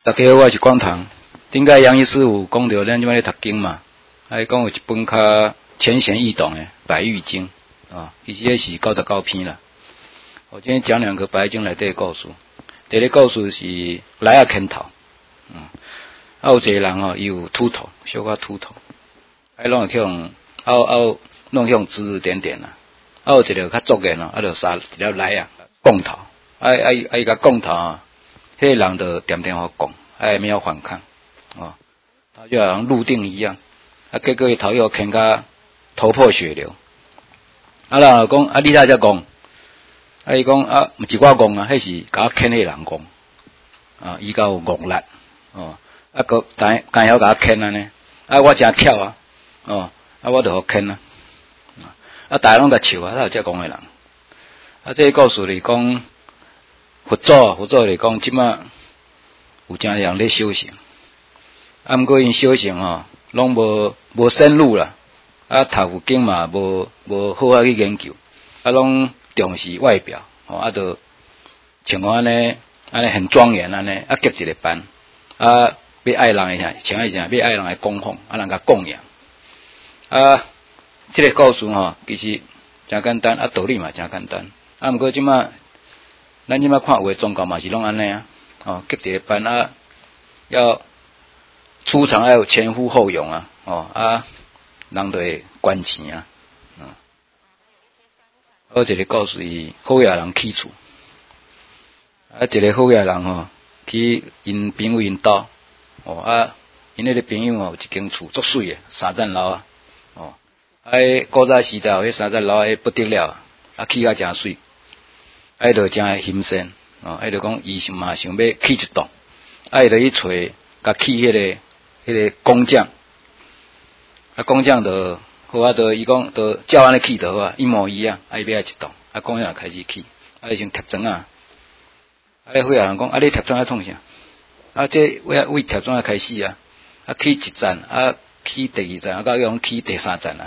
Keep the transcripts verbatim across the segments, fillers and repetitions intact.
大家好，我是光堂。顶个杨医师有讲到咱即摆咧读经嘛，还讲有一本较浅显易懂的《百喻经》啊，其实也是九十九篇啦。我今天讲两个《百喻经》内底的故事。第一个故事是来啊牵头，嗯，啊有一个人吼，伊有秃头，小可秃头，啊拢会去用，啊啊拢用指指点点啦。啊有一个较作嘅咯，啊就杀一条来啊，讲头，啊啊啊伊甲讲头啊。迄个人就点点好讲，还没有反抗，哦，他就好像入定一样，啊，结果伊头又牵甲头破血流，啊，人就讲，啊，你哪只讲？啊，伊讲啊，毋是我讲啊，迄是甲我牵迄个人讲，啊，伊甲有恶力，哦，啊，个刚刚晓甲我牵安尼，啊，我真巧啊，哦，啊，我就互牵啊，啊，大家拢甲笑啊，他有遮讲诶人，啊，这个故事里讲。佛祖，佛祖来讲，即马有真人咧修行，啊，毋过因修行吼，拢无无深入啦，啊，读佛经嘛，无无好好去研究，啊，拢重视外表，吼，啊，就像我安尼，安尼很庄严安尼，啊，结一个班，啊，要爱人诶啥，像爱啥，要爱人来供奉，啊，人甲供养，啊，即、这个故事吼，其实真简单，啊，道理嘛真简单，啊，毋过即马。咱即摆看有诶宗教嘛是拢安尼啊，哦，结一个班啊，要出场要前呼后拥啊，哦啊，人就会捐钱啊，嗯，好一个故事是好野人起厝，啊，一个好野人吼去因朋友因兜，哦啊，因迄个朋友吼有一间厝足水诶，三层楼啊，哦，啊，古早时代迄三层楼迄不得了，啊，起甲诚水。啊，就真会欣赏，哦，啊，就讲伊是嘛想要起一栋，啊，就去找甲起迄个迄个工匠，啊，工匠就好啊，就伊讲就照安尼起就好啊，一模一样，啊，伊要一栋，啊，工匠开始起，啊，伊先贴砖啊，啊，迄个人讲，啊，你贴砖要创啥？啊，这为为贴砖开始啊，啊，起一站，啊，起第二站，啊，到用起第三站啊，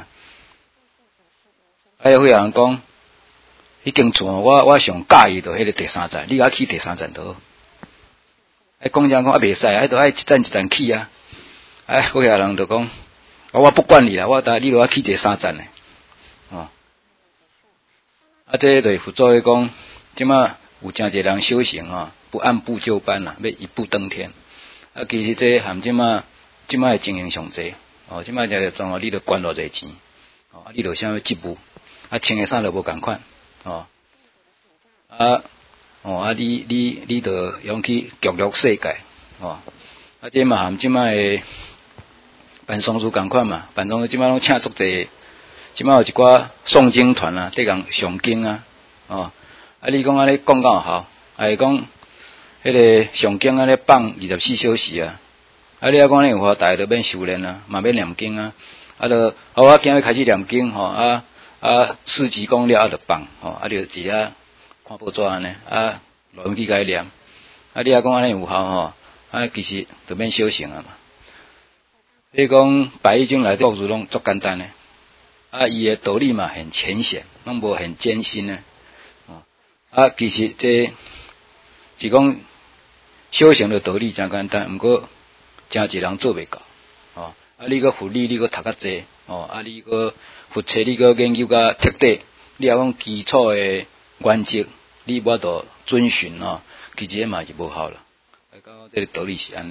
啊，迄个人讲。迄间厝我我上介意着迄个第三站，你甲起第三站就好。哎，工匠讲啊袂使，啊，着爱一站一站起啊。哎，好些人就讲，啊，我不管你啦，我但你着爱起第三站诶。哦，啊，这对佛祖讲，即马有诚侪人修行啊，不按部就班啦，要一步登天。啊，其实这含即马即马诶经营上济，哦，即马就总哦，你着捐偌济钱，哦，啊，你着啥物职务，啊，穿诶衫着无共款。哦，啊，哦，啊，你你你着用去极乐世界，哦，啊，这嘛含即摆诶办丧事共款嘛，办丧事即摆拢请足济，即摆有一寡诵经团啊，伫共上经啊，哦，啊，你讲安尼讲够好，啊，讲迄个上经安尼放二十四小时啊，啊，你啊讲你有法，大家着免修炼啊，嘛免念经啊，啊，着好啊，今日开始念经吼啊。啊，四级讲了啊，就放吼，啊，就只啊看报纸安尼，啊，录音机甲伊念，啊，你啊讲安尼有效吼，啊，其实就免小成啊嘛。你讲百喻经内底故事拢足简单诶，啊，伊诶道理嘛很浅显，拢无很艰辛诶，哦，啊，其实这是讲小成诶道理真简单，毋过真侪人做袂到，哦，啊，你个佛理你个读较济。哦，啊！你个佛册，你个研究甲彻底，你也讲基础诶原则，你无度遵循哦，其实嘛是无效啦。来到这个道理是安尼。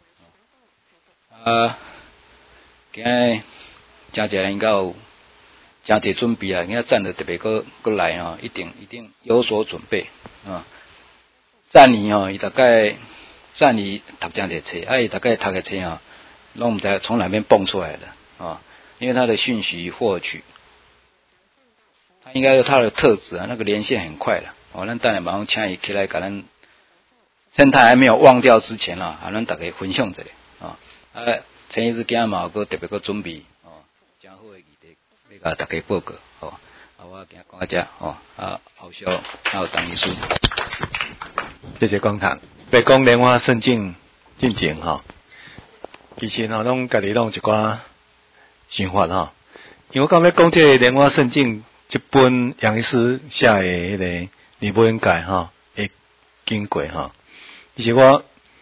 啊，今日真侪人有真侪准备啊，今仔赞的特别个个来哦，一定一定有所准备啊。赞你哦，伊大概赞你读真侪册，啊，伊大概读诶册哦，拢毋知从哪边蹦出来的啊。因为他的讯息获取，他应该有他的特质啊，那个连线很快的。哦，咱等下马上请伊起来，甲咱趁他还没有忘掉之前啊，啊，咱大家分享一下啊。啊，陈医师今日嘛有个特别个准备哦，真好的议题要甲大家报告哦。啊，我今讲到这哦，啊，后续还有当医师。 谢谢光堂。要讲莲花圣境进前吼，其实吼拢家己拢一寡。想法吼，因为我刚要讲这个《莲花圣境》这本杨医师写的迄个《尼泊恩界》吼的经过吼，其实我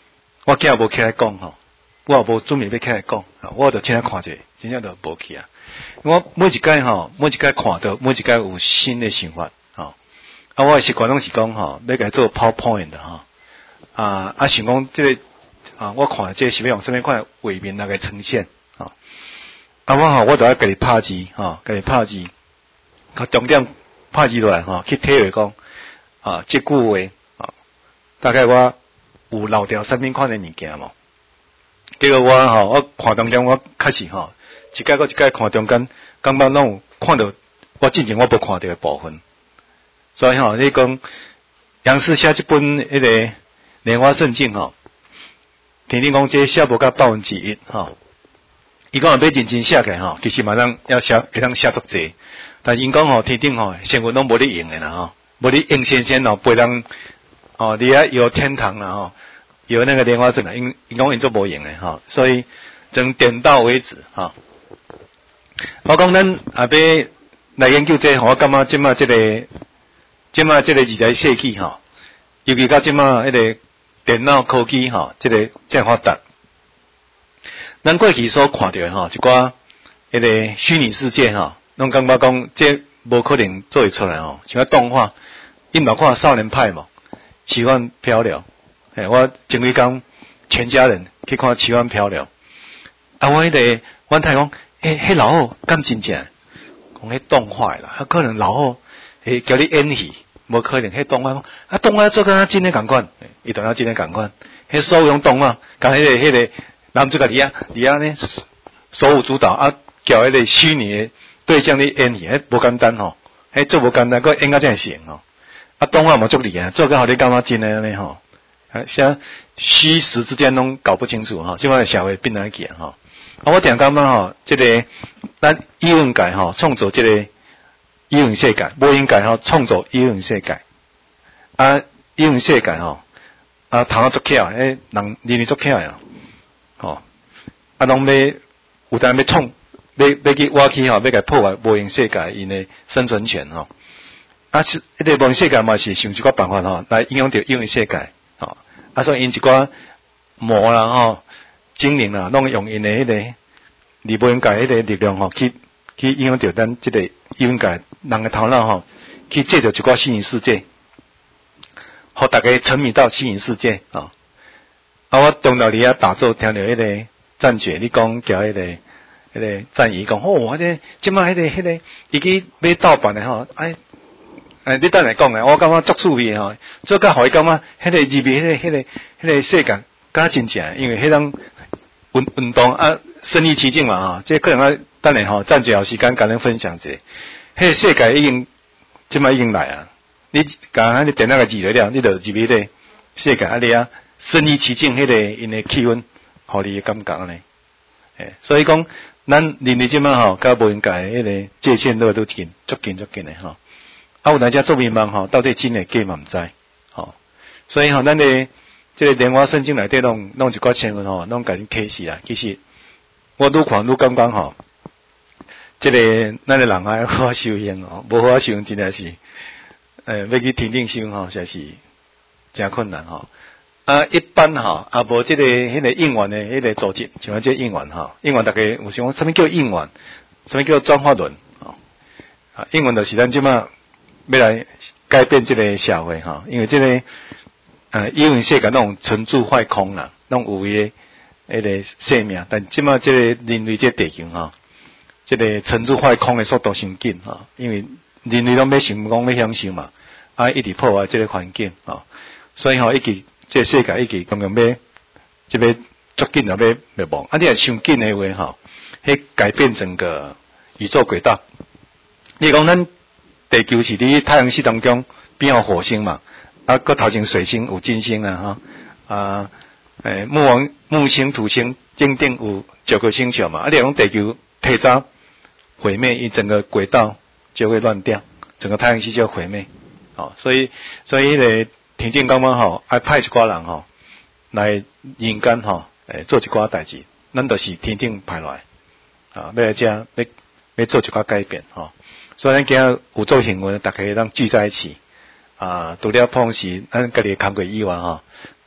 我囝无起来讲吼，我也无准备要起来讲，我就请来看者，真正就无去啊。我每一届吼，每一届看到，每一届有新的想法吼。啊，我的习惯拢是讲吼，要甲做 PowerPoint 的吼。啊啊，想讲即、這个啊，我看即是要用什么款画面来个呈现吼。啊，我吼，我就要家己拍字吼，家己拍字，甲重点拍字落来吼，去体会讲啊，即句话啊，大概我有漏掉什么款的物件无？结果我吼，我看当中我确实吼，一届搁一届看中间，感觉拢有看到我之前我无看到的部分。所以吼，你讲杨氏写这本迄个莲花圣经吼，听你讲这写无到百分之一吼，伊讲要认真写起来吼，其实嘛当要写会当写足济，但因讲吼天顶吼新闻拢无咧用诶啦吼，无咧用先先吼陪人哦，你啊有天堂啦吼。有那个莲花圣啊，因因讲因做无用诶吼，所以从点到为止哈。我讲咱后尾来研究这，我感觉即马即个即马即个二十一世纪吼，尤其到即马迄个电脑科技吼，即个真发达。咱过去所看到诶吼，一寡迄个虚拟世界吼，拢感觉讲这无可能做会出来吼，像动画，你嘛看少年派嘛，奇幻漂流。诶，我前几工全家人去看《奇幻漂流》，啊，我迄、那个阮太讲，诶、欸，迄老虎敢真正，讲迄动画啦，啊，可能老虎会叫你演戏，无可能，迄动画，啊，动画做甲真诶共款，伊同样真诶共款，迄所有种动画，甲迄、那个迄、那个男主角伫啊，伫啊呢，手舞足蹈啊，叫迄个虚拟诶对象咧演戏，迄无简单吼，迄做无简单，佮演甲真成吼，啊，动画嘛足厉害，做甲互你感觉真诶安尼吼。啊，像虚实之间拢搞不清楚哈，即摆社会变来去哈。啊，我定感觉吼，即、這个咱语文界吼，创造即个语文世界，无应该吼创造语文世界。啊，语文世界吼，啊，头脑足巧，诶，人人人足巧呀，吼，啊，拢要有当要创，要要去挖起吼，要甲破坏无形世界因诶生存权吼。啊，是迄个无形世界嘛是想一个办法吼，来影响到语文世界。啊，所以因一寡魔啦吼、精灵啦，拢用因的迄、那个离无应界迄个力量吼，去去影响到咱即个语文界人的头脑吼，去借着一寡虚拟世界，互大家沉迷到虚拟世界啊。啊，我中昼里啊打坐，听到迄个赞觉，你讲叫迄、那个迄、那个赞仪讲，哦，我这即摆迄个迄、那个，伊去买盗版的吼，哎。诶，你等来讲诶，我感觉足趣味吼，做甲互伊感觉迄个入面迄个迄个迄个世界，敢真正，因为迄种运运动啊，身临其境嘛吼，即可能啊，等下吼，暂时有时间甲恁分享者，迄个世界已经即摆已经来啊，你甲迄个电脑个字了了，你就入去迄个世界啊，你啊身临其境，迄个因诶气氛，互你感觉安尼，诶，所以讲咱人类即摆吼，甲无应该迄个界限都都近，足近足近诶吼。啊，有大家做迷茫吼，到底真诶假嘛毋知，吼，所以吼，咱诶即个莲花圣经内底拢弄一寡新闻吼，拢甲恁启示啊。其实我愈看愈感觉吼，即、這个咱诶人爱好修行吼，无好修行真正是，诶，要去天顶修吼，实在是真困难吼。啊，一般吼，啊无即个迄个应援诶迄个组织，像即个应援吼，应援大家有想讲，啥物叫应援？啥物叫转化论？吼，啊，应援就是咱即马。要来改变这个社会哈，因为这个呃，语文世界那种存住坏空啦，那种有诶迄个生命，但即马这个人类这地球哈，这个存住坏空的速度伤紧哈，因为人类拢要想讲要享受嘛，啊，一直破坏这个环境啊，所以吼，一直这个世界一直刚刚要这个足紧了要灭亡，啊，你若伤紧的话哈，迄改变整个宇宙轨道，你讲咱。地球是伫太阳系当中边有火星嘛，啊，搁头前水星有金星啊，哈，啊，诶，木王、木星、土星顶顶有九个星球嘛，啊，你讲地球提早毁灭，伊整个轨道就会乱掉，整个太阳系就毁灭，哦，所以，所以迄个天顶刚刚吼，爱派一寡人吼来人间吼，诶，做一寡代志，咱就是天顶派来，啊，要来遮要要做一寡改变吼。所以咱今日有做幸运，大家当聚在一起啊！除了碰是咱家己工作以外吼，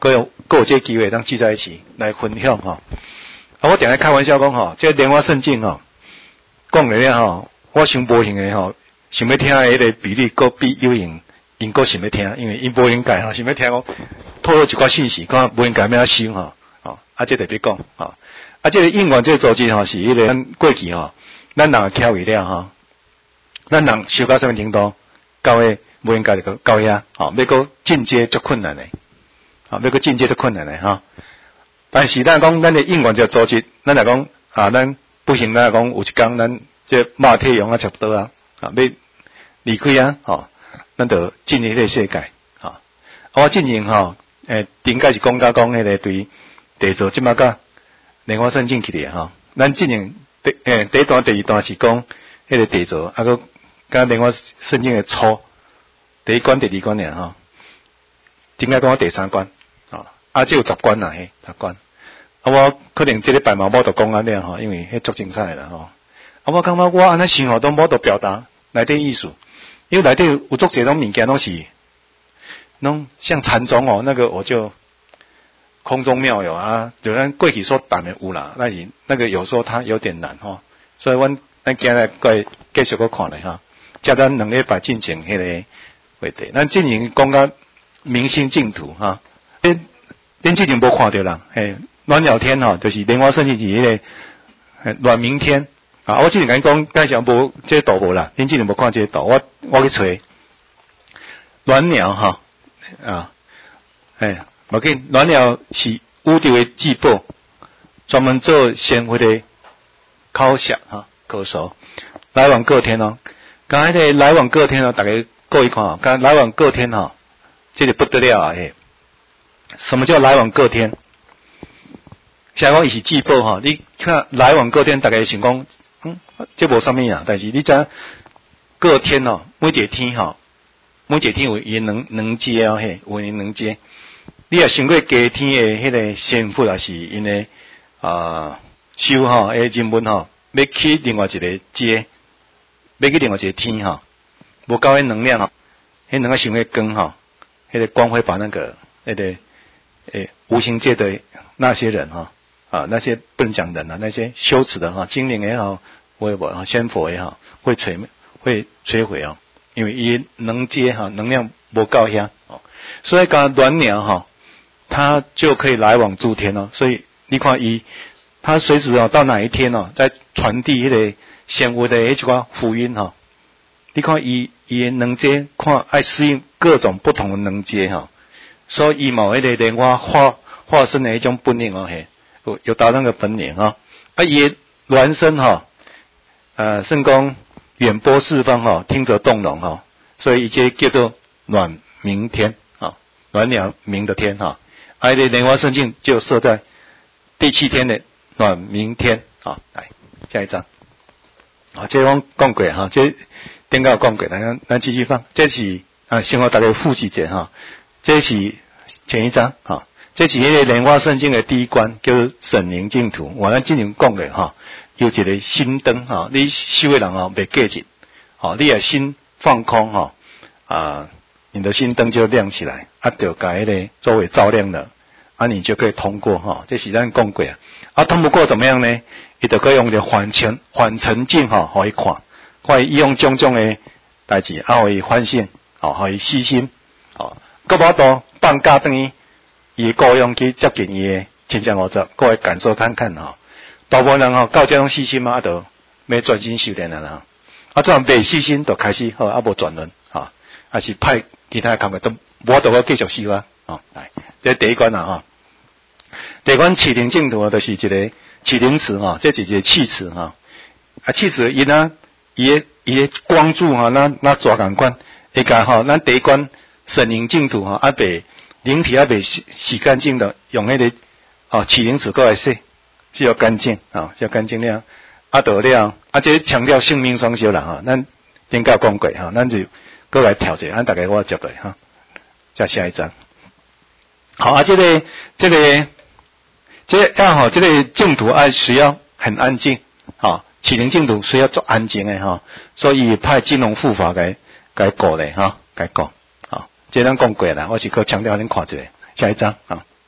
各有各有这个机会，当聚在一起来分享哈。啊，我定下开玩笑讲吼，这莲花圣境吼，讲了了吼，我想无闲的吼，想要听迄个比例，搁比有闲，因搁想要听，因为因无闲解吼，想要听我透露一寡信息，看无闲解要收吼，哦，啊，这特别讲吼，啊，这个应援这个组织吼，是迄个咱过去吼，咱人巧为了吼，咱人修到什么程度，到诶无闲解就到遐，吼，要搁进阶足困难诶，好，要搁进阶足困难诶吼。但是咱讲咱的应援这个组织，咱来讲啊，咱不行，咱来讲有一天咱这马体用啊差不多啊，啊要离开啊，吼，咱就进入迄个世界，吼。啊，我进行吼，诶，顶解是讲甲讲迄个对地座即马甲莲花圣境起嚟吼，咱进行第诶第一段、第二段是讲迄个地座，啊个甲莲花圣境的初第一关、第二关尔吼，顶解讲第三关，啊，啊只有十关啦嘿，十关。啊，我可能这礼拜嘛无得讲安尼吼，因为迄足精彩啦吼。啊，我感觉我安尼生活都无得表达内底意思，因为内底有足侪种物件拢是，拢像禅宗哦，那个我就空中妙有啊，就咱过去所谈的有啦，但是那个有时候它有点难吼，所以阮咱今日再继续去看咧哈，接咱两礼拜进行迄个话题，咱进行讲甲明星净土哈，恁恁之前无看到啦，嘿。暖鸟天吼，就是莲花圣境是迄个暖明天啊！我之前甲你讲介绍无这个图无啦，恁之前无看这个图，我我去找暖鸟哈啊，哎，无紧，暖鸟是武朝的至宝，专门做鲜花的烤石哈，高手来往各天哦。刚才的来往各天哦，大家各位看哦，刚来往各天哦，这个不得了啊！嘿，什么叫来往各天？像讲伊是至宝吼，你看来往各天，大家想讲，嗯，这无啥物啊。但是你知各天哦，每一个天吼，每一个天有伊能能接哦嘿，有因能接。你也想过家天的迄个仙佛也是因的啊修吼，诶人文吼，要去另外一个接，要去另外一个天吼，无够迄能量吼，迄两个想要光吼，迄个光会把那个那个诶无形界的那些人哈。啊，那些不能讲人啊，那些羞耻的哈，精灵也好，微博啊，仙佛也好，会摧会摧毁哦，因为伊能接哈，能量不够遐哦，所以讲鸾鸟哈，它就可以来往诸天哦，所以你看伊，它随时哦到哪一天哦，在传递迄个仙佛的迄句话福音哈，你看伊伊能接，看爱适应各种不同的能接哈，所以伊某迄个莲花化化身的一种本领哦嘿。有有达那个本领哈，啊也孪生哈，呃圣公远播四方哈，听则动容哈，所以一些叫做暖明天啊，暖鸟明的天哈，啊的莲花圣境就设在第七天的暖明天啊，来下一张，啊这讲讲过哈，这顶个讲过，咱咱继续放，这是啊先和大家复习者哈，这是前一张哈。这是迄个莲花圣境的第一关，叫做审宁净土。我咱之前讲的哈，有一个心灯哈，你修的人哦，袂过紧，好，你也心放空哈，啊，你的心灯就亮起来，啊，就把迄个周围照亮了，啊，你就可以通过哈。这是咱讲过啊，啊，通不过怎么样呢？伊就可以用个缓沉缓沉镜哈，互伊看，看伊用种种的代志，啊，互伊反省，哦，互伊细心，哦，搁无多放假等于。伊雇佣去接近伊诶亲像我这，各位感受看看吼。大部分人吼到这种细心嘛，啊，就要专心修炼啦。啊，这样未细心就开始好啊，无转轮吼，还是派其他工作都无得继续修啊。哦，来，这第一关啦吼。第一关启灵净土就是一个启灵池吼，这是一个气池吼。啊，气池伊呢，伊诶伊诶光柱吼，那那抓感官，会甲吼，咱第一关审宁净土吼，啊袂。灵体也未洗洗干净的，用迄、那个哦起灵池过来洗，是要干净啊，是要干净了。啊，得了，啊，这强调性命双修啦哈，咱顶个讲过哈，咱就过来调节，咱大家我接来哈。再下一张，好啊，这个这个这样哈，这个净土啊需要很安静，哈，起灵净土需要做安静的哈，所以派金龙护法来来过来哈，来过。这咱讲过啦，我是搁强调恁看一下，下一张啊。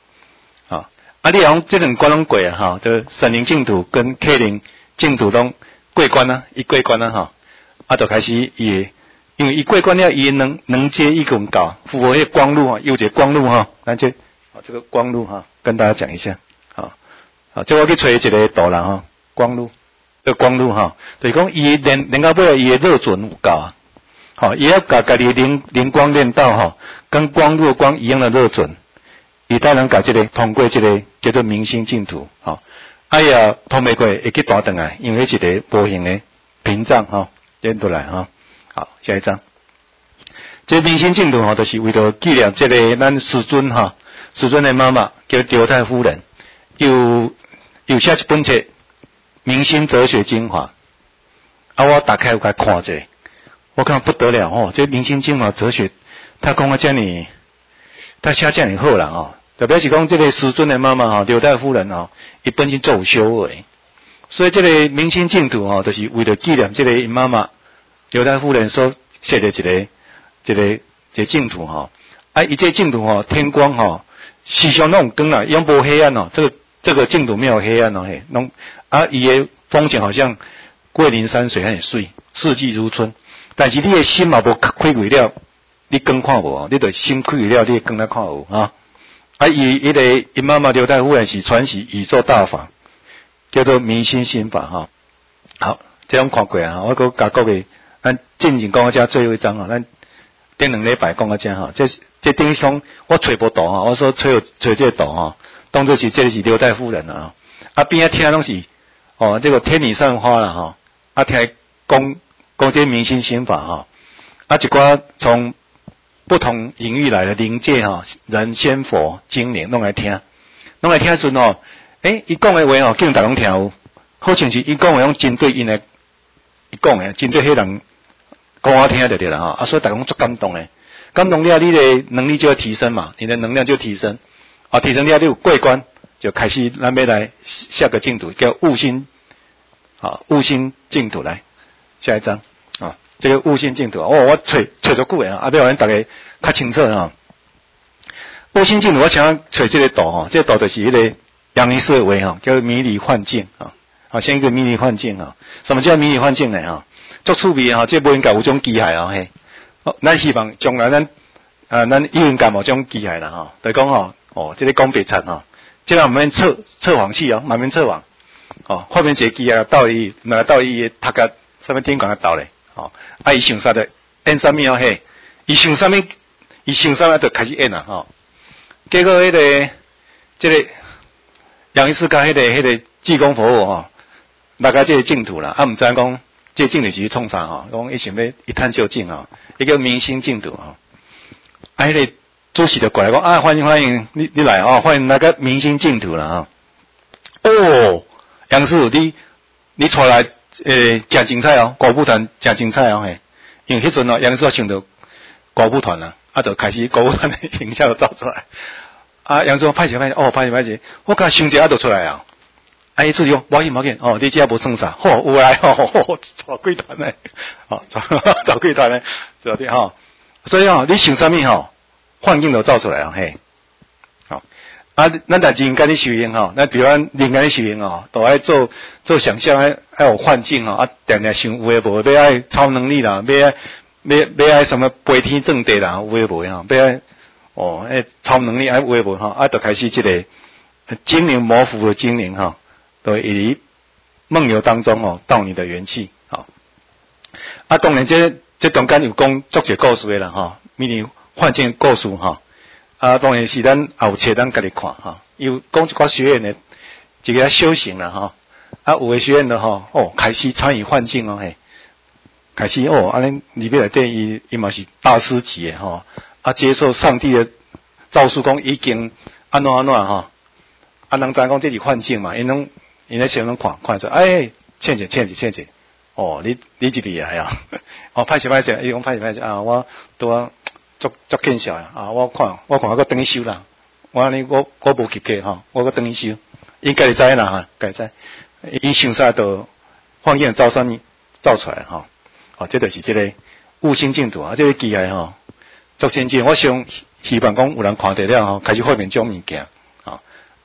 啊，你讲这两关拢过啊，哈，就神灵净土跟客灵净土拢过关啊，一过关啊，哈，啊，就开始伊，因为伊过关了，伊能能接一根搞，符合迄光路啊，有一个光路哈，咱这，好，这个光路哈，跟大家讲一下，好，好，这我去找一个图啦哈，光路，这个光路哈，就是讲伊连连到尾伊的热准有够啊，好，伊要甲家己灵灵光练到哈，跟光路光一样的热准。伊当然甲这个通过这个叫做明星净土，吼，哎呀，通袂过会去打转来，因为一个无形的屏障，吼，连倒来，吼，好，下一张。这明星净土吼，就是为了纪念这个咱师尊哈，师尊的妈妈叫刘太夫人，有有写一本册《明星哲学精华》，啊，我打开有甲看者，我看不得了吼，这明星精华哲学，他讲啊这样，他写这样好啦吼。特别是讲这个师尊的妈妈哈，刘太夫人哈，伊本身做有修为，所以这个明星净土哈，就是为了纪念这个因妈妈刘太夫人所设的一个一个一个净土哈。啊，伊这净土哈，天光哈，时常那种光啊，永无黑暗哦。这个这个净土没有黑暗哦，嘿，弄啊，伊的风景好像桂林山水很水，四季如春。但是你的心嘛无开开了，你光看无哦，你的心开了，你光来看有啊。啊，伊伊个伊妈妈刘太夫人是传习宇宙大法，叫做明心心法哈。好，这样看过啊，我搁甲各位，咱进前讲到遮最后一章啊，咱顶两礼拜讲到遮哈。这这顶上我找无图哈，我说找找这个图哈，当作是这个是刘太夫人啊。啊边仔听拢是哦，这个天女散花啦哈。啊听讲讲这明心心法哈。啊一寡从不同领域来的灵界哈，人仙佛精灵弄来听，弄来听时哦，诶，伊讲的话哦，叫人大拢听有，好像是伊讲的拢针对因的，伊讲的针对迄人讲我听就对了哈，啊，所以大家拢足感动的，感动了，你的能力就要提升嘛，你的能量就提升，啊，提升了你有过关，就开始咱要来下个净土，叫悟心，啊，悟心净土来，下一章啊。这个悟性净土，哦，我找找足久诶啊，啊，要让大家较清楚啊。悟性净土，我想找这个图吼，这个图就是迄个杨医师的话吼，叫迷离幻境啊，好，像一个迷离幻境啊。什么叫迷离幻境呢？哈，足趣味哈，这无应该有种机械啊嘿。哦，咱希望将来咱啊，咱应该无种机械啦哈。就讲吼，哦，这个讲别惨吼，这个慢慢测测谎器哦，慢慢测谎。哦，后面一个机械到伊，那到伊的头壳上面天光个到咧。哦，啊，伊想啥的演啥物哦嘿？伊想啥物？伊想啥物就开始演啦吼、哦。结果迄、那个，这个杨医师甲迄个迄个济公佛吼，大家这个净土啦，啊，毋知讲这个净土是去创啥吼？讲伊想要一探究竟吼，伊叫明心净土吼。啊，迄个主席就过来讲啊，欢迎欢迎，你你来哦，欢迎那个明心净土啦吼。哦，杨师傅你你出来。诶，真精彩哦！歌舞团真精彩哦，嘿，因为迄阵哦，杨师傅想到歌舞团啦，啊，就开始歌舞团的形象就走出来。啊，杨师傅歹势歹势，哦，歹势歹势，我甲想者啊，就出来啊。啊，伊自己讲，无要紧无要紧，哦，你遮无算啥，吼、哦，有来吼，吼，找几团诶，哦，找找几团诶，对不对吼？所以哦，你想啥物吼，幻境就走出来啊，嘿，好。啊，咱在人间咧修行吼，咱比如咱人间咧修行哦，都爱做做想象，爱爱有幻境哦，啊，定定想有诶无，要爱超能力啦，要爱要要爱什么飞天正地啦，有诶无吼，要爱哦，诶超能力爱有诶无吼，啊，就开始即个精灵模糊的精灵哈，都会以梦游当中哦，盗你的元气，好。啊，当然这这中间有讲作者故事诶啦吼，迷离幻境故事吼。啊，当然是咱后册咱家己看哈，有讲一寡学院的一个修行啦哈，啊有的学院的吼，哦开始参与幻境哦嘿，开始哦，安尼里边内底伊伊嘛是大师级的吼，啊接受上帝的诏书讲已经安怎安怎哈，啊人知讲这是幻境嘛，因拢因咧先拢看看出，哎，倩姐倩姐倩姐，哦你你一厉害啊，哦歹势歹势，伊讲歹势歹势啊，我拄啊。足足见笑呀！啊，我看我看我个等伊收啦，我安尼我我无及格吼，我个等伊收，伊家己知啦哈，家己知，伊想啥都幻境招啥物造出来吼，哦，这就是这个悟性净土啊，这个机械吼，足先进。我想希望讲有人看得了吼，开始发明种物件，吼，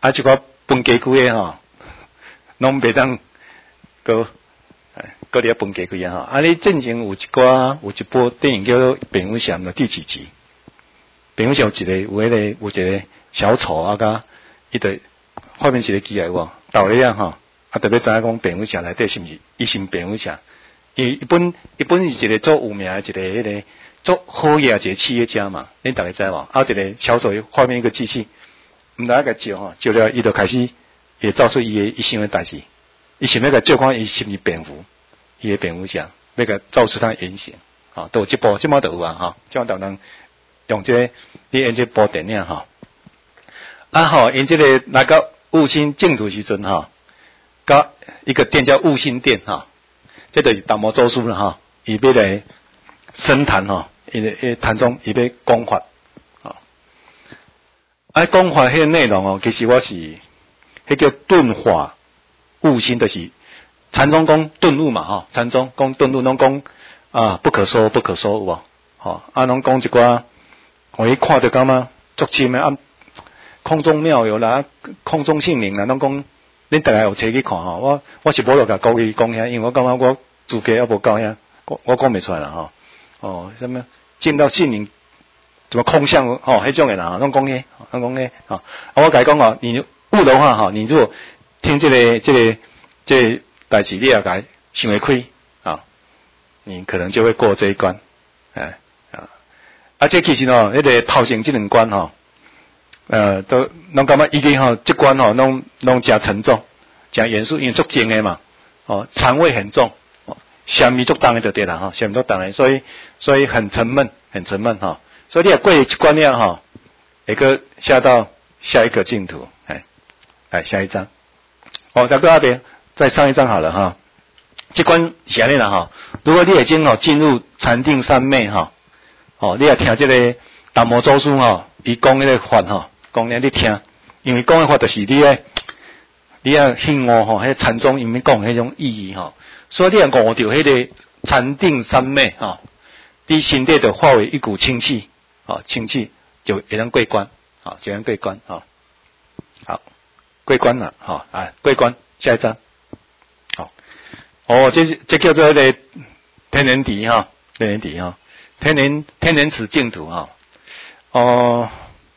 啊，一寡分家规诶吼，拢袂当个，个咧分家规啊吼。啊，你正经有一寡有一部电影叫做《蝙蝠侠》的第几集？蝙蝠侠有一个有迄个有一个小丑啊，甲伊对画面一个机来有无？导咧啊吼，啊特别知影讲蝙蝠侠内底是毋是？伊是蝙蝠侠？伊一本一本是一个做有名诶一个迄个做好业一个企业家嘛，恁大家知无？啊，一个小丑画面一个机器，毋知影甲照吼，照了伊就开始会造出伊诶一生诶代志。伊想要甲照看伊是毋是蝙蝠，伊诶蝙蝠侠要甲造出他原型。吼，都有即部即马都有啊吼，即马都能用这个你演这部电影吼。啊吼，因这个那个悟性净土时阵吼，甲一个店叫悟性店吼。这就是达摩祖师啦吼，伊要来深谈吼，伊咧谈中伊要讲法，吼。啊，讲法迄个内容哦，其实我是迄叫顿法悟心，就是禅宗讲顿悟嘛吼，禅宗讲顿悟，拢讲啊不可说不可说有无？吼，啊，拢讲一寡，我一看着感觉足深诶啊，空中妙有啦，空中性灵啦，拢讲。恁大家有册去看吼，我我是无落甲国语讲遐，因为我感觉我资格还无够遐，我我讲袂出来啦吼。哦，什么见到心灵怎么空相吼，迄种诶啦，拢讲迄，拢讲迄吼。啊，我甲伊讲哦，你悟的话吼，你如果听这个这个这个代志，你也甲想会开啊，你可能就会过这一关，哎啊，啊，这其实哦，迄个头前这两关吼。呃，都拢感觉伊个吼，这关吼，拢拢真沉重，真严肃，因为足静诶嘛，哦，肠胃很重，哦，虾米足重诶就对啦，吼，虾米足重诶，所以所以很沉闷，很沉闷哈，所以你也过一关了哈，一个下到下一个净土，哎，哎，下一章，哦，再过那边，再上一章好了哈，这关是安尼啦哈，如果你已经吼进入禅定三昧哈，哦，你也听这个达摩祖师吼，伊讲迄个法吼。讲咧你听，因为讲诶话就是你诶，你要信悟吼，迄禅宗因面讲迄种意义吼，所以你要悟着迄个禅定三昧吼，你身体就化为一股清气，吼，清气就会能过关，吼，就能过关，吼，好，过关了，吼，啊，过关，下一章，好，哦，这这叫做迄个天人地哈，天人地哈，天人天人此净土哈，哦。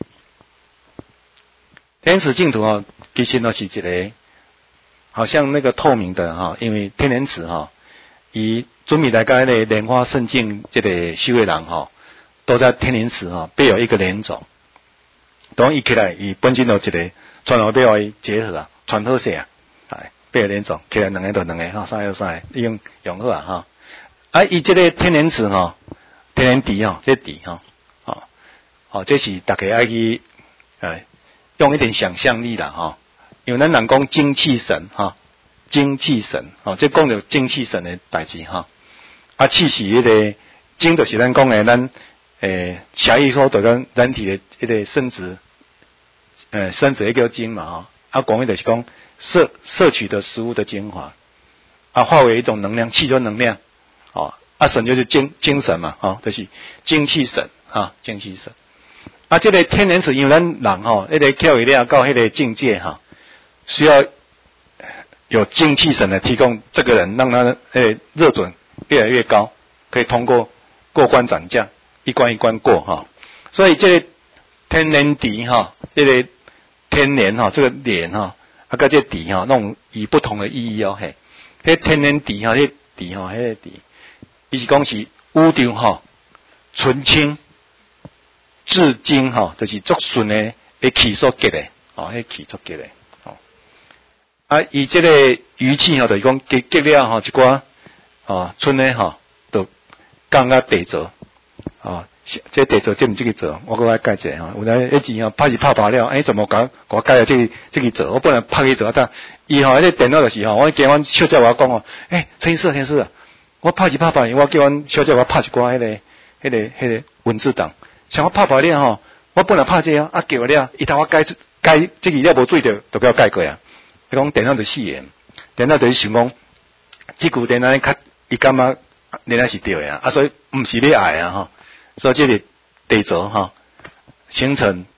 天池净土啊，其实呢是一个，好像那个透明的哈，因为天人池哈，以准备大家的莲花圣境这个修的人哈，都在天人池哈，备有一个莲种，等伊起来，伊本身有一个传后要伊结合啊，传好势啊，哎，备有莲种，起来两个就两个哈，三个三个，用用好啊哈，啊，伊这个天人池哈，天人地哈，这地哈，哦，哦，这是大家爱去哎。用一点想象力啦哈，因为咱人讲精气神哈，精气神哦，这讲着精气神的代志哈。啊，气是迄个精，就是咱讲的咱诶，狭义说就跟人体的迄个生殖，呃，生殖迄叫精嘛哈。啊，广义就是讲摄摄取的食物的精华，啊，化为一种能量，气就是能量，哦，啊，神就是精精神嘛，哦，就是精气神哈，精气神。啊，这个天人池，因为咱人吼，迄个跳一了到迄个境界哈，需要有精气神来提供这个人，让他诶热准越来越高，可以通过过关斩将，一关一关过哈。所以这个天人地哈，这个天人哈，这个脸哈，啊个这地哈，那种以不同的意义哦嘿。迄天人地哈，迄地哈，迄个地，伊是讲是宇宙哈，纯清。至精吼，就是足顺诶，诶气所结诶，哦，迄气所结诶，哦，啊，伊即个余气吼，就是讲结结了吼一寡，哦，剩诶吼，都降到地泽，哦，这地泽这毋即个泽，我搁来解者吼，有来一字吼，拍是拍拍了，哎，怎么搞？我解了这个这个泽，我本来拍去泽，但伊吼，迄个电脑就是吼，我叫阮小姐我讲哦，诶，陈医师，陈医师，我拍是拍拍，我叫阮小姐我拍一寡迄个、迄个、迄个文字档。像我拍拍了吼，我本来拍这啊，啊叫了，伊头我改改这个了无对着，就不要改过啊。伊讲电脑就死诶，电脑就是想讲，即句电脑较伊感觉原来是对诶啊，啊所以毋是你爱啊吼，所以这个地轴吼形成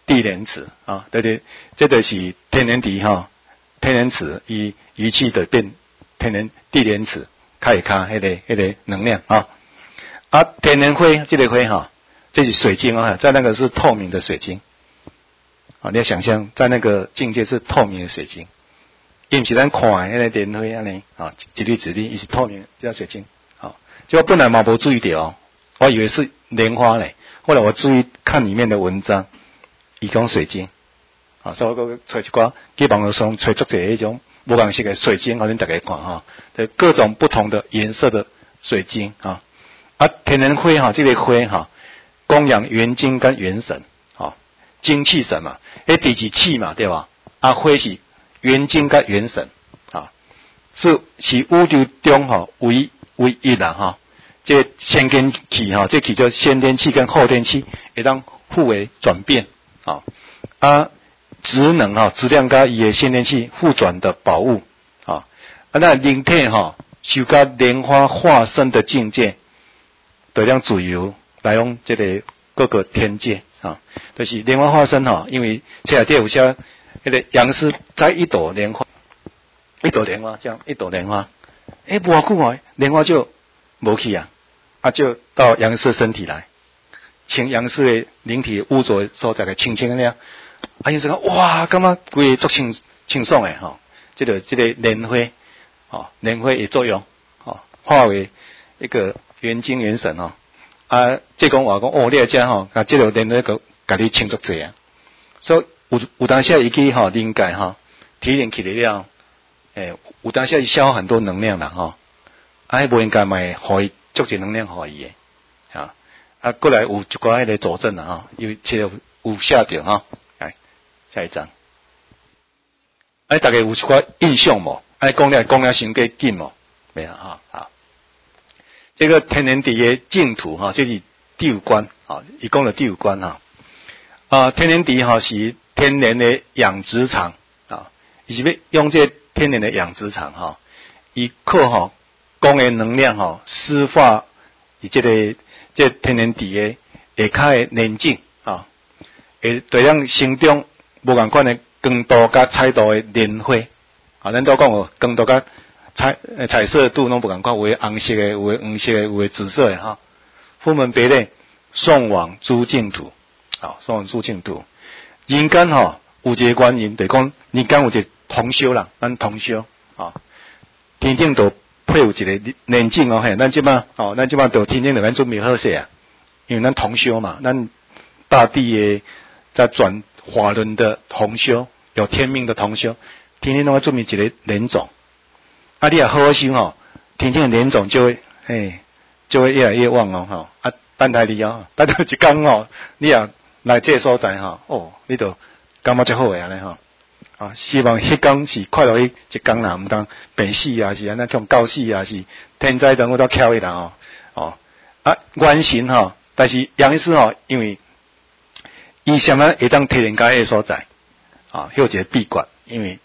地莲池啊，对对，这就是天然池哈，天然池以仪器的变天然地莲池，开一卡迄个迄个能量啊。啊，天然灰这个灰哈，这是水晶啊，在那个是透明的水晶啊，你要想象在那个境界是透明的水晶，伊毋是咱看的迄个莲灰安尼啊，一粒一粒，伊是透明叫水晶啊。就本来嘛无注意到哦，我以为是莲花嘞，后来我注意看里面的文章，伊讲水晶啊，所以我找一寡基本上找足侪迄种无共色的水晶，互恁大家看哈，对各种不同的颜色的水晶啊。啊，天然灰哈，这个灰哈，供养元精跟元神，哈，精气神嘛，诶，第是气嘛，对吧？啊，灰是元精跟元神，啊，是是宇宙中哈唯唯一啦哈，这先天气哈，这气叫先天气跟后天气，会当互为转变，啊啊，职能哈，质量跟伊的先天气互转的宝物，啊啊，那灵体哈，修到莲花化身的境界。得量自由来用这个各个天界啊，就是莲花化身哈，因为这下底有些那个杨师摘一朵莲花，一朵莲花这样一朵莲花，诶，不久哦，莲花就无去啊，啊就到杨师身体来，请杨师的灵体污浊所在的清清那样，啊，杨师讲哇，感觉规足清清爽诶哈，这个这个莲花啊，莲花的作用啊，化为一个。元精元神哦，啊，这讲话讲哦，你来遮吼，啊，这个连那个家己清楚济啊，所以有有当下伊去吼灵界吼提炼起来了，诶，有当下伊消耗很多能量啦吼，啊，无应该咪互伊足济能量互伊诶，啊，啊，过来有一寡迄个佐证啦吼，因为这个有写着吼，来下一张，哎，大家有一寡印象无？哎，讲了讲了伤过紧无？没有哈，好。这个天然地的净土哈，就是第五关啊，一共的第五关哈。啊，天然地哈是天然的养殖场啊，伊是要用这天然的养殖场哈，伊靠哈光的能量哈，施化以这个这天然地的下骹的宁静啊，会对让心中无共款的光度甲彩度的莲花啊，咱都讲哦，光度甲彩彩色度拢不共款，有的红色的，有的黄色的，有的紫色的哈。分门别类，送往诸净土，好，送往诸净土。人间吼有一个原因，就是讲人间有一个同修啦，咱同修啊，天顶都配有一个宁静哦，嘿，咱即摆哦，咱即摆都天顶都咱准备好势啊，因为咱同修嘛，咱大地的在转法轮的同修，有天命的同修，天天拢要准备一个莲种。啊，你也好好修吼，天天的莲种就会，嘿，就会越来越旺哦，吼啊，等待你哦，等到一天哦，你也来这个所在吼，哦，你就感觉就好诶安尼吼，啊，希望迄天是快乐一一天啦，毋当病死啊，是安尼叫告死啊，是天灾等我都巧一啦吼，哦，啊，原神吼，但是杨医师吼，因为伊什么会当提炼到迄个所在，啊，迄有一个秘诀，因为。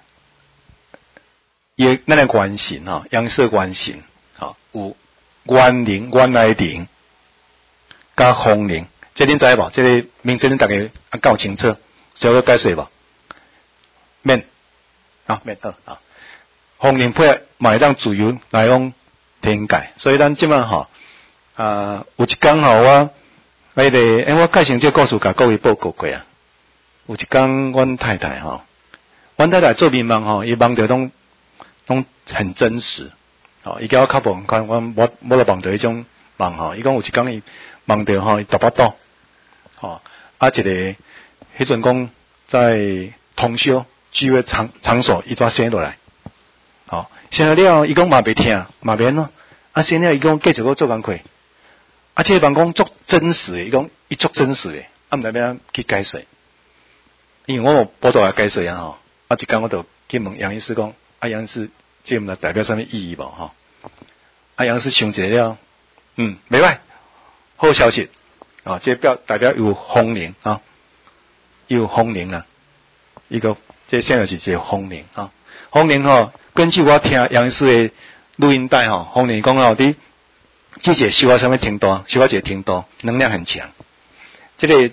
伊咱的原神吼，阳色原神吼，有元灵、原来灵，加风灵，这恁知无？这个名字恁大家啊搞清楚，需要解释无？免啊免好啊，风灵配合嘛会当自由来往天界，所以咱即摆吼啊，有一天吼我迄个，诶，我介绍这个故事甲各位报告过啊。有一天，阮太太吼，阮太太做面梦吼，伊梦着拢。拢很真实，吼！伊叫我较无看，我我我都梦到迄种梦吼。伊讲有一天伊梦到吼，伊大巴肚，吼啊一个迄阵讲在通宵聚会场场所，伊怎生落来？吼，生了伊讲嘛袂听，嘛免咯。啊生了伊讲继续搁做工课，啊这个梦讲足真实诶，伊讲伊足真实诶，啊毋知要去解释，因为我无报道来解释啊吼。啊一天我就去问杨医师讲。啊，杨氏这毋知代表什么意义无吼？啊，杨氏想一下了，嗯，袂歹，好消息啊！这表代表有风灵啊，有风灵啦，一个这现在是一个风灵啊。风灵吼，根据我听杨氏的录音带吼，风灵讲哦，你这个修到什么程度？修到一个程度，能量很强。这个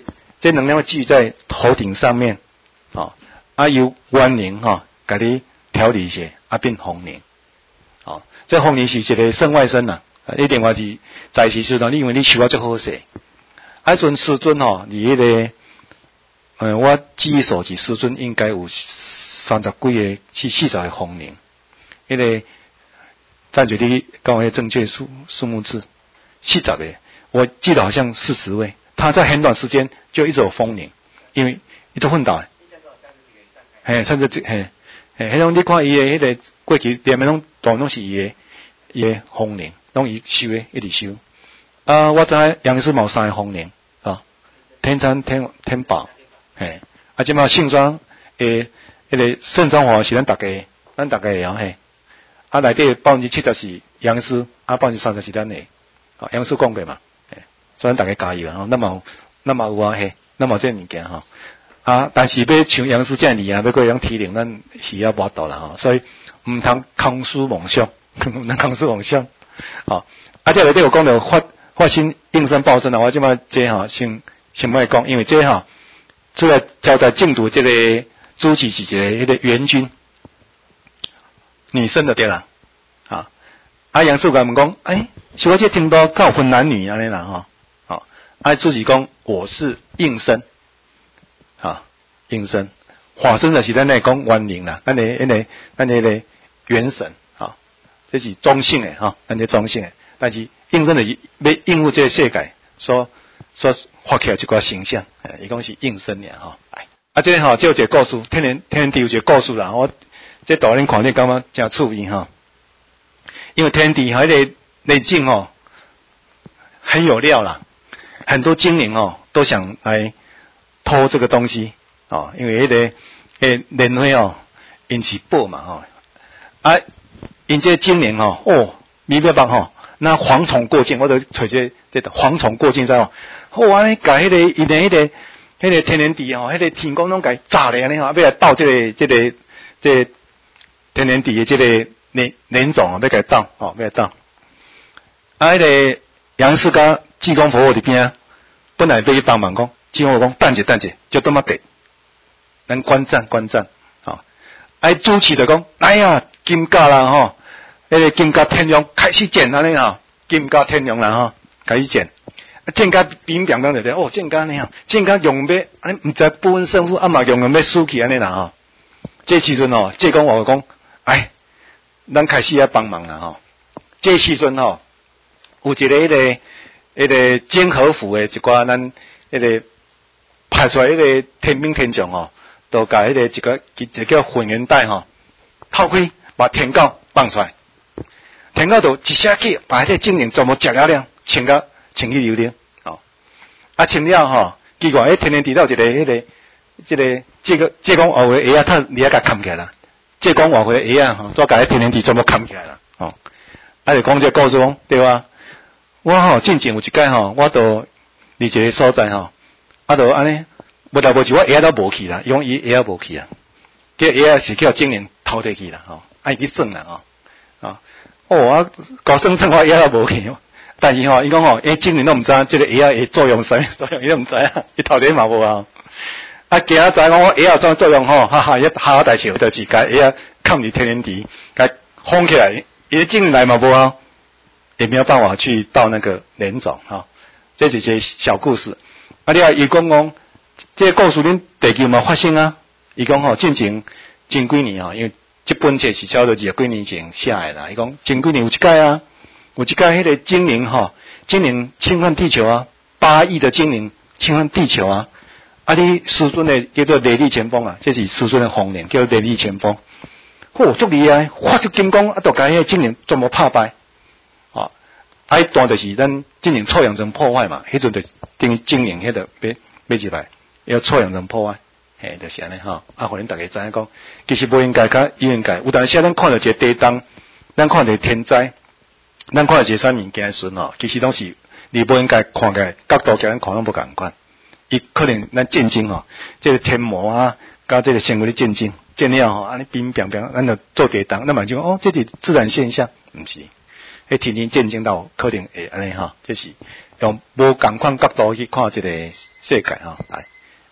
这能量会聚在头顶上面，哦，啊由元灵哈，给你调理一些，啊变红灵，哦，这红灵是一个圣外身呐，一定话是在时时呢，你因为你修啊最好势，啊阵师尊吼，你迄个，嗯，我记忆所及，师尊应该有三十几个、四四十个红灵，迄个暂且你讲迄正确数数目字，四十个，我记得好像四十位。他在很短时间就一直有风铃，因为一直混倒。嘿，甚至嘿，嘿，迄种你看伊诶迄个过去连面拢toàn拢是伊诶伊诶风铃，拢伊修诶，一直修。啊，我知杨师冇三个风铃啊，天山天天宝，嘿，啊，即马圣庄诶，迄个圣庄话是咱大家，咱大家诶哦嘿，啊内底百分之七十是杨师，啊百分之三十是咱诶，啊杨师讲过嘛。所以大家加油啊！那么，那么有啊嘿，那么这物件哈啊，但是要像杨师这样啊，要过样提领，咱是要无到啦哈。所以唔通空思妄想，唔通空思妄想。好，啊，这内底有讲到发发心应声报身啊，我即摆这哈先先莫讲，因为这哈主要交在净土这个主持是一个迄个元君，女生的对啦，啊，啊杨师甲问讲，哎，是我这听到告分男女安尼啦哈。啊，自己讲我是应身，啊，应身，化身就是咱来讲元灵啦，咱的、咱的、咱的个元神，啊，这是中性的哈，咱这中性的，但是应身就是要应付这个世界所所发起来一寡形象，诶，伊讲是应身尔哈，啊，这吼、个，这有一个故事，天然天然地有一个故事啦，我这导恁看你感觉真趣味哈，因为天然地迄个内境哦，很有料啦。很多精灵哦都想来偷这个东西哦，因为迄、那个诶莲花哦因是宝嘛吼、哦，啊因这精灵哦哦咪别棒吼，那蝗虫过境，我都找这这蝗虫过境在哦，好安尼甲迄个因的迄个迄个天然地哦，迄个天公拢甲炸咧安尼吼，要来斗这个这个这个天然地的这个莲莲种哦，要甲斗哦，要来斗，啊迄、那个杨氏甲济公婆婆伫边，本来要去帮忙讲，济公婆讲等者等者，就这么给，咱观战观战，啊，哎主持就讲，哎呀金甲啦吼，迄、那个金甲天龙开始剪安尼吼，金甲天龙啦吼，开始剪，剑甲边边边就哦剑甲呢吼，剑甲用要安尼毋知不分胜负，啊嘛用要输去安尼啦吼，这时阵吼，济公婆婆讲，哎，咱开始要帮忙啦吼，这时阵吼。有一个迄、那个、迄、那个金和府的一寡咱迄个派出来迄个天兵天将吼，都甲迄个一个一个叫混元带吼，透开把天狗放出来，天狗就一下去把迄个精灵全部食了了，清到清去流了，哦，啊清了吼，结果迄天然地道一个迄、那个即、这个这个这讲后回下啊，他你啊甲砍起来啦，这讲后回下啊吼，再甲迄天然地全部砍起来啦，哦，啊就讲这故事讲对吧？我吼进前有一摆吼，我到伫一个所在吼，啊，就安尼，无代无志，我鞋都无去啦，伊讲伊鞋无去啊，这鞋是叫精灵偷摕去啦，吼，啊，伊去算啦，吼，啊，哦，啊，高算算我鞋都无去，但是吼，伊讲吼，因精灵都毋知影，这个鞋会作用啥作用，伊都毋知影，伊偷摕嘛无啊，啊，今仔知讲我鞋有啥作用吼，哈哈，一哈哈大笑，就是甲鞋扛伫天然地，甲封起来，伊精灵来嘛无啊。也没有办法去到那个莲种哈，这是一些小故事。啊，你啊，伊讲讲，这个故事恁地球嘛发生啊？伊讲吼，进前前几年吼，因为这本册是差不多二十几年前写的啦。伊讲前几年有一届啊，有一届迄个精灵吼，精灵侵犯地球啊，八亿的精灵侵犯地球啊。啊，你师尊的叫做雷厉前锋啊，这是师尊的红莲，叫雷厉前锋。嚯，足厉害，发出金光啊，都甲迄个精灵全部拍败。啊，一段就是咱精灵臭氧层破坏嘛，迄阵就等于精灵迄个要要入来，要臭氧层破坏，嘿，就是安尼吼。啊，互恁大家知影讲，其实无应该甲应该，有当时咱看到一个地动，咱看到天灾，咱看到一个啥物件时阵吼，其实拢是你无应该看起来角度甲咱看拢无共款。伊可能咱战争吼，这个天魔啊，甲这个生物的战争，战了吼，安尼乒乒乒，咱就做地动，那么就哦，这是自然现象，毋是。迄天天战争到可能会安尼吼，这是用无共款角度去看这个世界吼，来。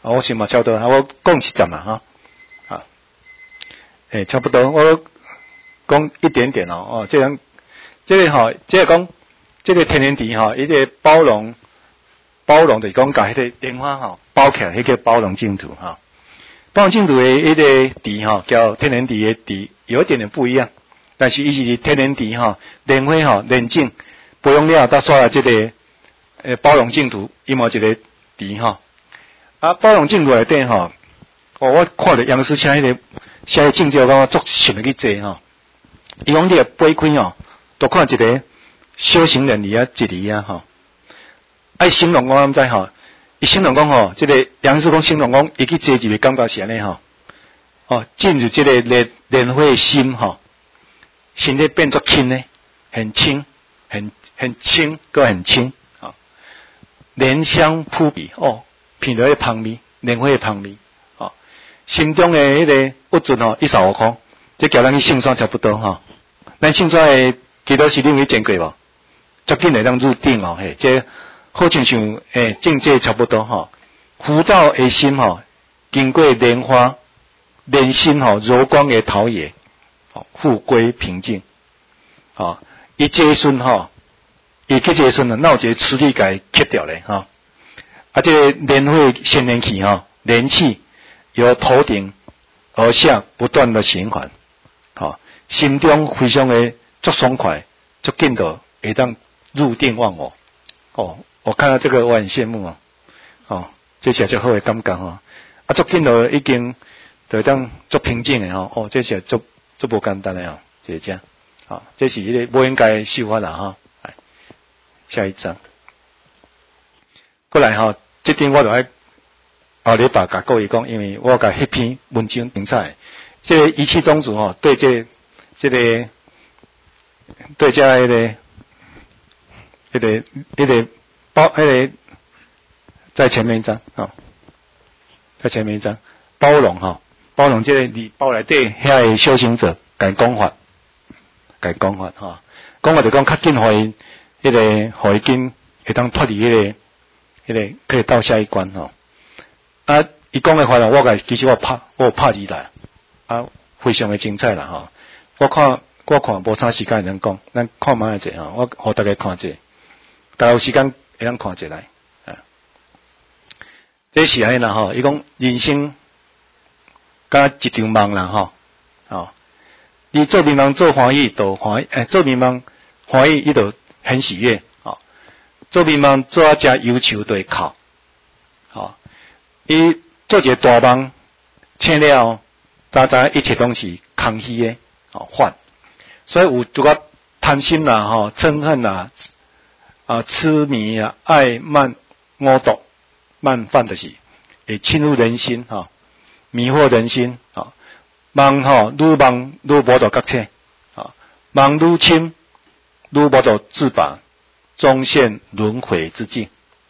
啊，我想嘛差不多，啊，我讲实在嘛哈，啊，诶，差不多，我讲一点点哦，哦，这样，这个吼，这个讲，这个天然地吼，伊个包容，包容就是讲甲迄个莲花吼包起来，迄个包容净土哈。包容净土的迄个地吼，叫天然地的地，有一点点不一样，但是伊是天然地吼，莲花吼莲净，不用了，到刷了这个诶包容净土，伊嘛一个地吼。啊，包容净土内底吼，哦，我看着杨师写迄个写迄境界，我感觉足想得去坐吼。伊讲你个背开哦，都看一个修行人里啊，一里啊吼。爱形容我毋知吼，伊形容讲吼，即、这个杨师讲形容讲，伊去坐入的感觉是安尼吼。哦，进入即个莲莲花心吼，身体变作轻呢，很轻，很很轻，佮很轻。哦，莲香扑鼻哦。闻到迄个香味，莲花的香味，哦，心中的迄个不准吼，一扫而空，这叫咱去圣山差不多吼。咱圣山的祈祷寺，你有去见过无？足紧会当入定哦，嘿，这好像像诶境界差不多吼。浮躁的心吼，经过莲花莲心吼柔光的陶冶，哦，复归平静。哦，伊这顺吼，伊去这顺啊，闹一个处理甲伊切掉咧吼。啊，这个莲花仙莲气哈，莲气由头顶而下不断的循环，好、哦，心中非常的足爽快，足紧的会当入定忘我。哦，我看到这个我很羡慕哦，哦，这是足好的感觉哈。啊，足紧的已经就当足平静的哈。哦，这是足足无简单的哦，就是这样。好、哦，这是一个不应该修法啦哈。来，下一章。过来吼，这点我就爱后礼拜甲各位讲，因为我甲迄篇文章精彩。这个一气宗主吼，对这这个对这迄个迄个迄个包迄个在前面一张哦，在前面一张包容吼，包容这个礼包内底遐个修行者，甲讲法，甲讲法吼，讲法就讲较紧互伊迄个互伊紧会当脱离迄个。迄个可以到下一关吼、哦，啊，伊讲的话呢，我个其实我拍我有拍字来，啊，非常的精彩啦吼、哦。我看我看无啥时间会当讲，咱看慢一者吼，我互大家看者，大家有时间会当看者来。啊，这是安尼啦吼，伊讲人生甲一场梦啦吼，哦，你做迷茫做欢喜都欢喜，诶，做迷茫欢喜伊都很喜悦。做迷茫做啊遮忧愁对哭，吼，伊做一个大梦，醒了，早知一切拢是空虚的，吼幻，所以有拄个贪心啦，吼嗔恨啦，啊痴迷啊爱慢恶毒慢犯的是，会侵入人心，吼迷惑人心，吼梦吼愈梦愈无着觉醒，吼梦愈深愈无着自拔。终陷轮回之境，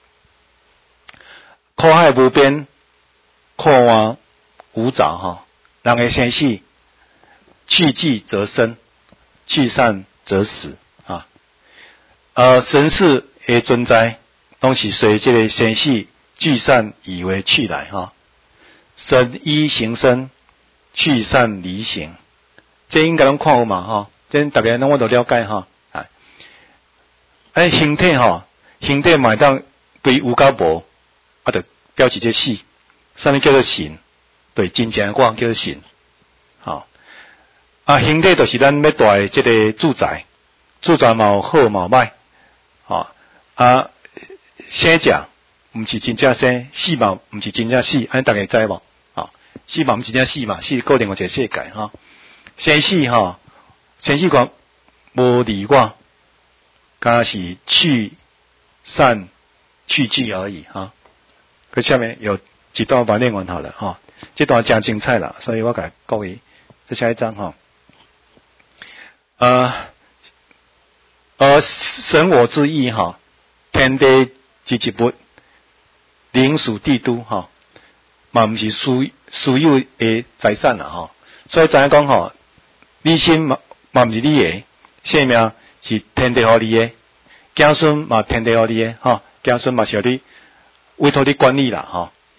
苦海无边，阔望无沼哈。人的生死，去寂则生，去散则死啊。呃，神识的存在，拢是随这个生死聚散以为去来哈。生依形生，去散离形，这应该拢看有嘛哈。这大家拢我都了解哈。哎，形体吼，形体嘛当对有甲无，啊，就表示这死。啥物叫做神？对，真正的我叫做神。吼，啊，形体就是咱要住的这个住宅，住宅嘛有好嘛有歹，吼，啊，生者毋是真正生，死嘛毋是真正死，安尼大家知无？吼，死嘛毋是真正死嘛，死过另外一个世界吼。生死吼，生死观无离我。刚是去散去聚而已哈，可下面有几段把念完好了哈，这段讲精彩了，所以我给各位这下一章哈，呃呃神我之意哈，天地之一物，灵属帝都哈，嘛不是私私有的财产啦哈，所以怎样讲哈，你心嘛嘛不是你的，性命。是天地互你的，子孙嘛天地互你的，吼，子孙嘛是互你委托你管理啦，吼。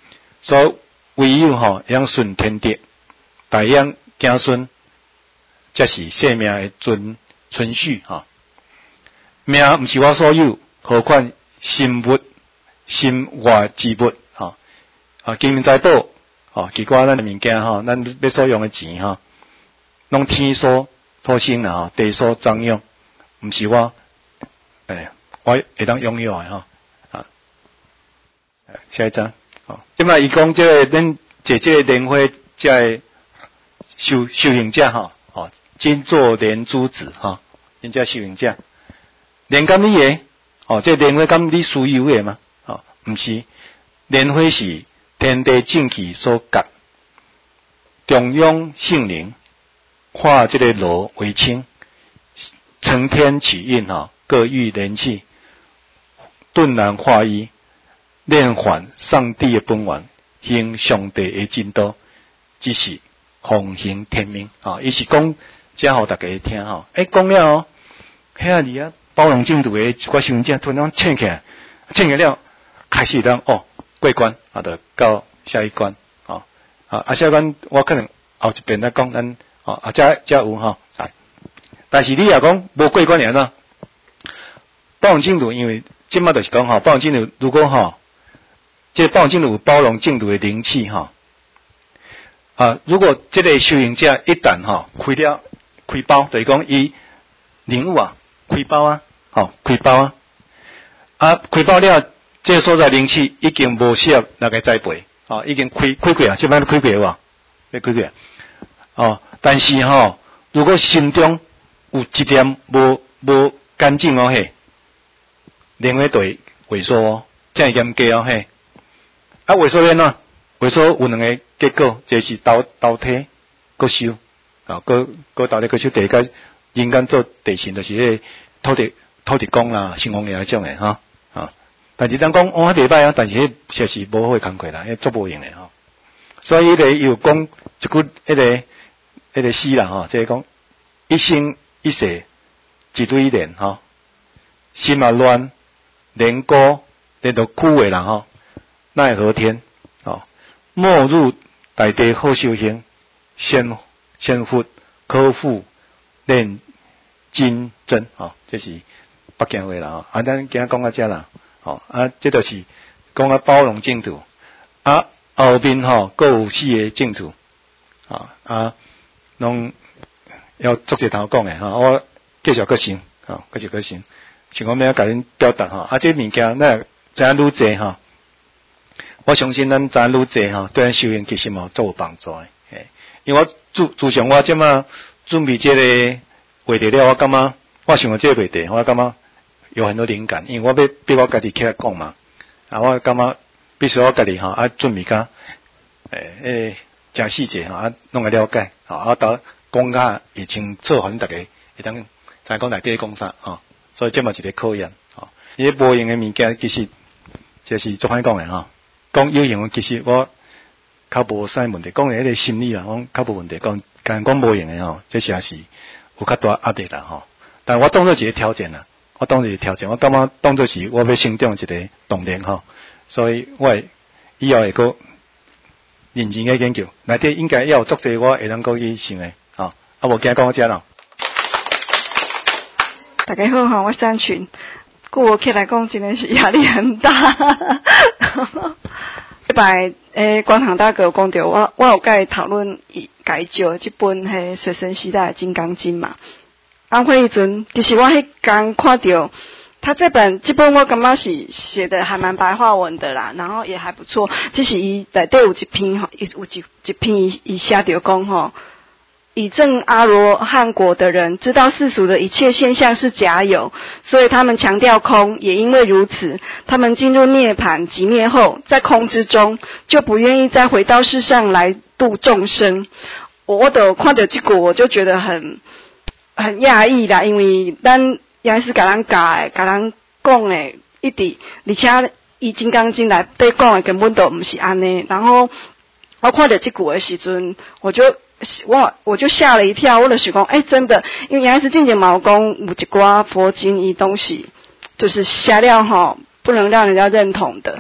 所唯有吼会晓顺天德，大养子孙，才是生命的存存续吼。命毋是我所有，何况心物、心外之物吼。啊，金银财宝吼，其他咱的物件吼，咱要所用的钱吼，拢天所所生啦吼，地所长养，毋是我诶，我会当拥有的吼。啊，下一张。哦，即摆伊讲即个恁坐即个莲花，即个修修行者吼，哦，金做莲珠子吼，因遮修行者，莲敢你个？哦，这莲花敢你私有个吗？哦，毋是，莲花是天地正气所夹，中央性灵，化即个罗为清，承天启运吼，各欲莲气，顿然化一。炼还上帝的本源，行上帝的真道，只是奉行天命啊！伊是讲，遮互大家听吼。诶，讲了哦，遐里啊，包容进度的一寡修行者突然请起来，请起了，开始当哦过关啊，就到下一关啊啊啊！下一关我可能后一遍来讲，咱啊啊，遮遮有吼，啊，但是你也讲无过关了喏。包容进度，因为即马就是讲吼，包容进度如果吼。这包容净土有包容净土的灵气哈啊！如果这个修行者一旦哈开了开包，就是讲伊领悟啊，开包啊，好开包啊啊！开包了，这个所在灵气已经无适合那个栽培啊，已经开开过啊，这摆开过哇，要开过哦。但是哈，如果心中有一点无无干净哦嘿，灵会对萎缩哦，这样严格哦嘿。啊，萎缩咧喏，萎缩有两个结果，一个是倒倒体搁修，啊，搁搁倒体搁修，第一个人间做地神，就是迄个土地土地公啦、神王爷迄种诶哈啊。但是咱讲我袂歹啊，但是迄确实无好工课啦，迄做无用诶吼。所以迄个又讲一句迄个迄个诗啦吼，即、就是讲一生一世一堆莲吼，心啊乱，莲果莲都枯萎啦吼。奈何天哦，莫入大地好修行，先先佛科复练金针哦，这是北京话啦哦。啊，咱今仔讲到遮啦，哦啊，这就是讲啊包容净土啊，后面吼各有四个净土啊啊，拢要逐一头讲诶吼，我继续搁想哦，继续搁想，想讲要甲恁表达吼，啊，这物件咱知影愈济吼。我相信咱知愈济吼，对咱修行其实嘛做有帮助诶。嘿，因为我自自从我即马准备这个话题了，我感觉我想到这个话题，我感觉有很多灵感。因为我要逼我家己起来讲嘛，啊，我感觉必须我家己吼啊准备甲诶诶诚细节吼啊弄个了解，吼啊到讲甲会清楚，互恁大家会当知讲内底讲啥吼。所以这嘛一个考验吼。伊个无用诶物件其实就是做歹讲诶吼。讲有用，其实我较无啥问题。讲迄个心理啊，我较无问题。讲讲讲无用诶吼，这也是有较大压力啦吼。但我当作一个挑战啦，我当作一个挑战，我感觉当作是我要成长一个动力吼。所以我会以后会个认真诶研究，内底应该要有足侪我会能够去想诶吼。啊，无惊讲到遮咯。 大家好吼，我三群。顾我起来讲，真的是压力很大。一摆诶，观塘大哥有讲到，我我有甲伊讨论解救即本迄随身携带的《金刚经》嘛。啊，迄阵其实我迄刚看到他这本这本，我感觉是写的还蛮白话文的啦，然后也还不错。只是伊内底有一篇吼，有一一篇伊伊写着讲吼。以证阿罗汉果的人知道世俗的一切现象是假有，所以他们强调空，也因为如此，他们进入涅槃即灭后，在空之中就不愿意再回到世上来度众生。我我都看到这个，我就觉得很很讶异啦，因为咱也是甲咱教的，甲咱讲的，一直而且以金刚经来对讲的根本都不是安尼。然后我看到这句的时阵，我就。我我就吓了一跳，我就想讲，哎、欸，真的，因为原来是进前嘛有讲有一寡佛经伊东西，就是瞎料吼，不能让人家认同的。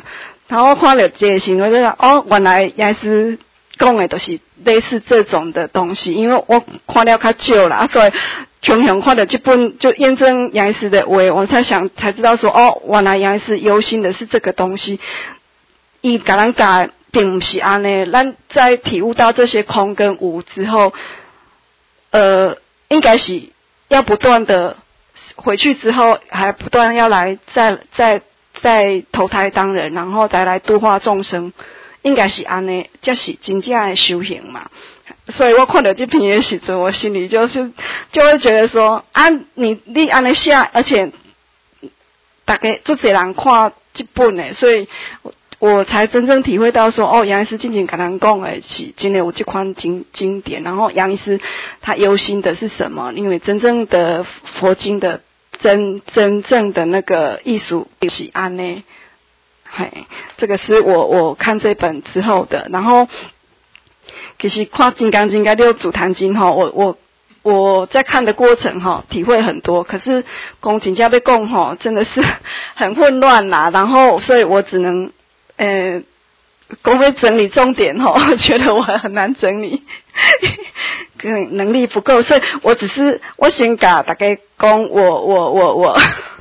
然后我看了这个新闻，我就讲哦，原来杨医师讲的都是类似这种的东西，因为我看了较少啦，所以穷熊看了这本就验证杨医师的话，我才想才知道说哦，原来杨医师忧心的是这个东西。伊甲咱教并不是安尼，咱在体悟到这些空跟无之后，呃，应该是要不断的回去之后，还不断要来再再再投胎当人，然后再来度化众生，应该是安尼，这是真正的修行嘛。所以我看到这篇的时阵，我心里就是就会觉得说，啊，你你安尼写，而且大家做侪人看这本的，所以我。我才真正体会到说，哦，杨医师进前跟咱讲的是真的有这款经经典，然后杨医师他忧心的是什么？因为真正的佛经的真真正的那个艺术是安呢，嘿，这个是我我看这本之后的。然后其实看《金刚经》跟六祖坛经哈，我我我在看的过程哈，体会很多。可是讲真正要讲哈，真的是很混乱啦。然后所以我只能。呃，公会整理重点吼，我觉得我很难整理，可能能力不够，所以我只是我先甲大家讲，我我我我，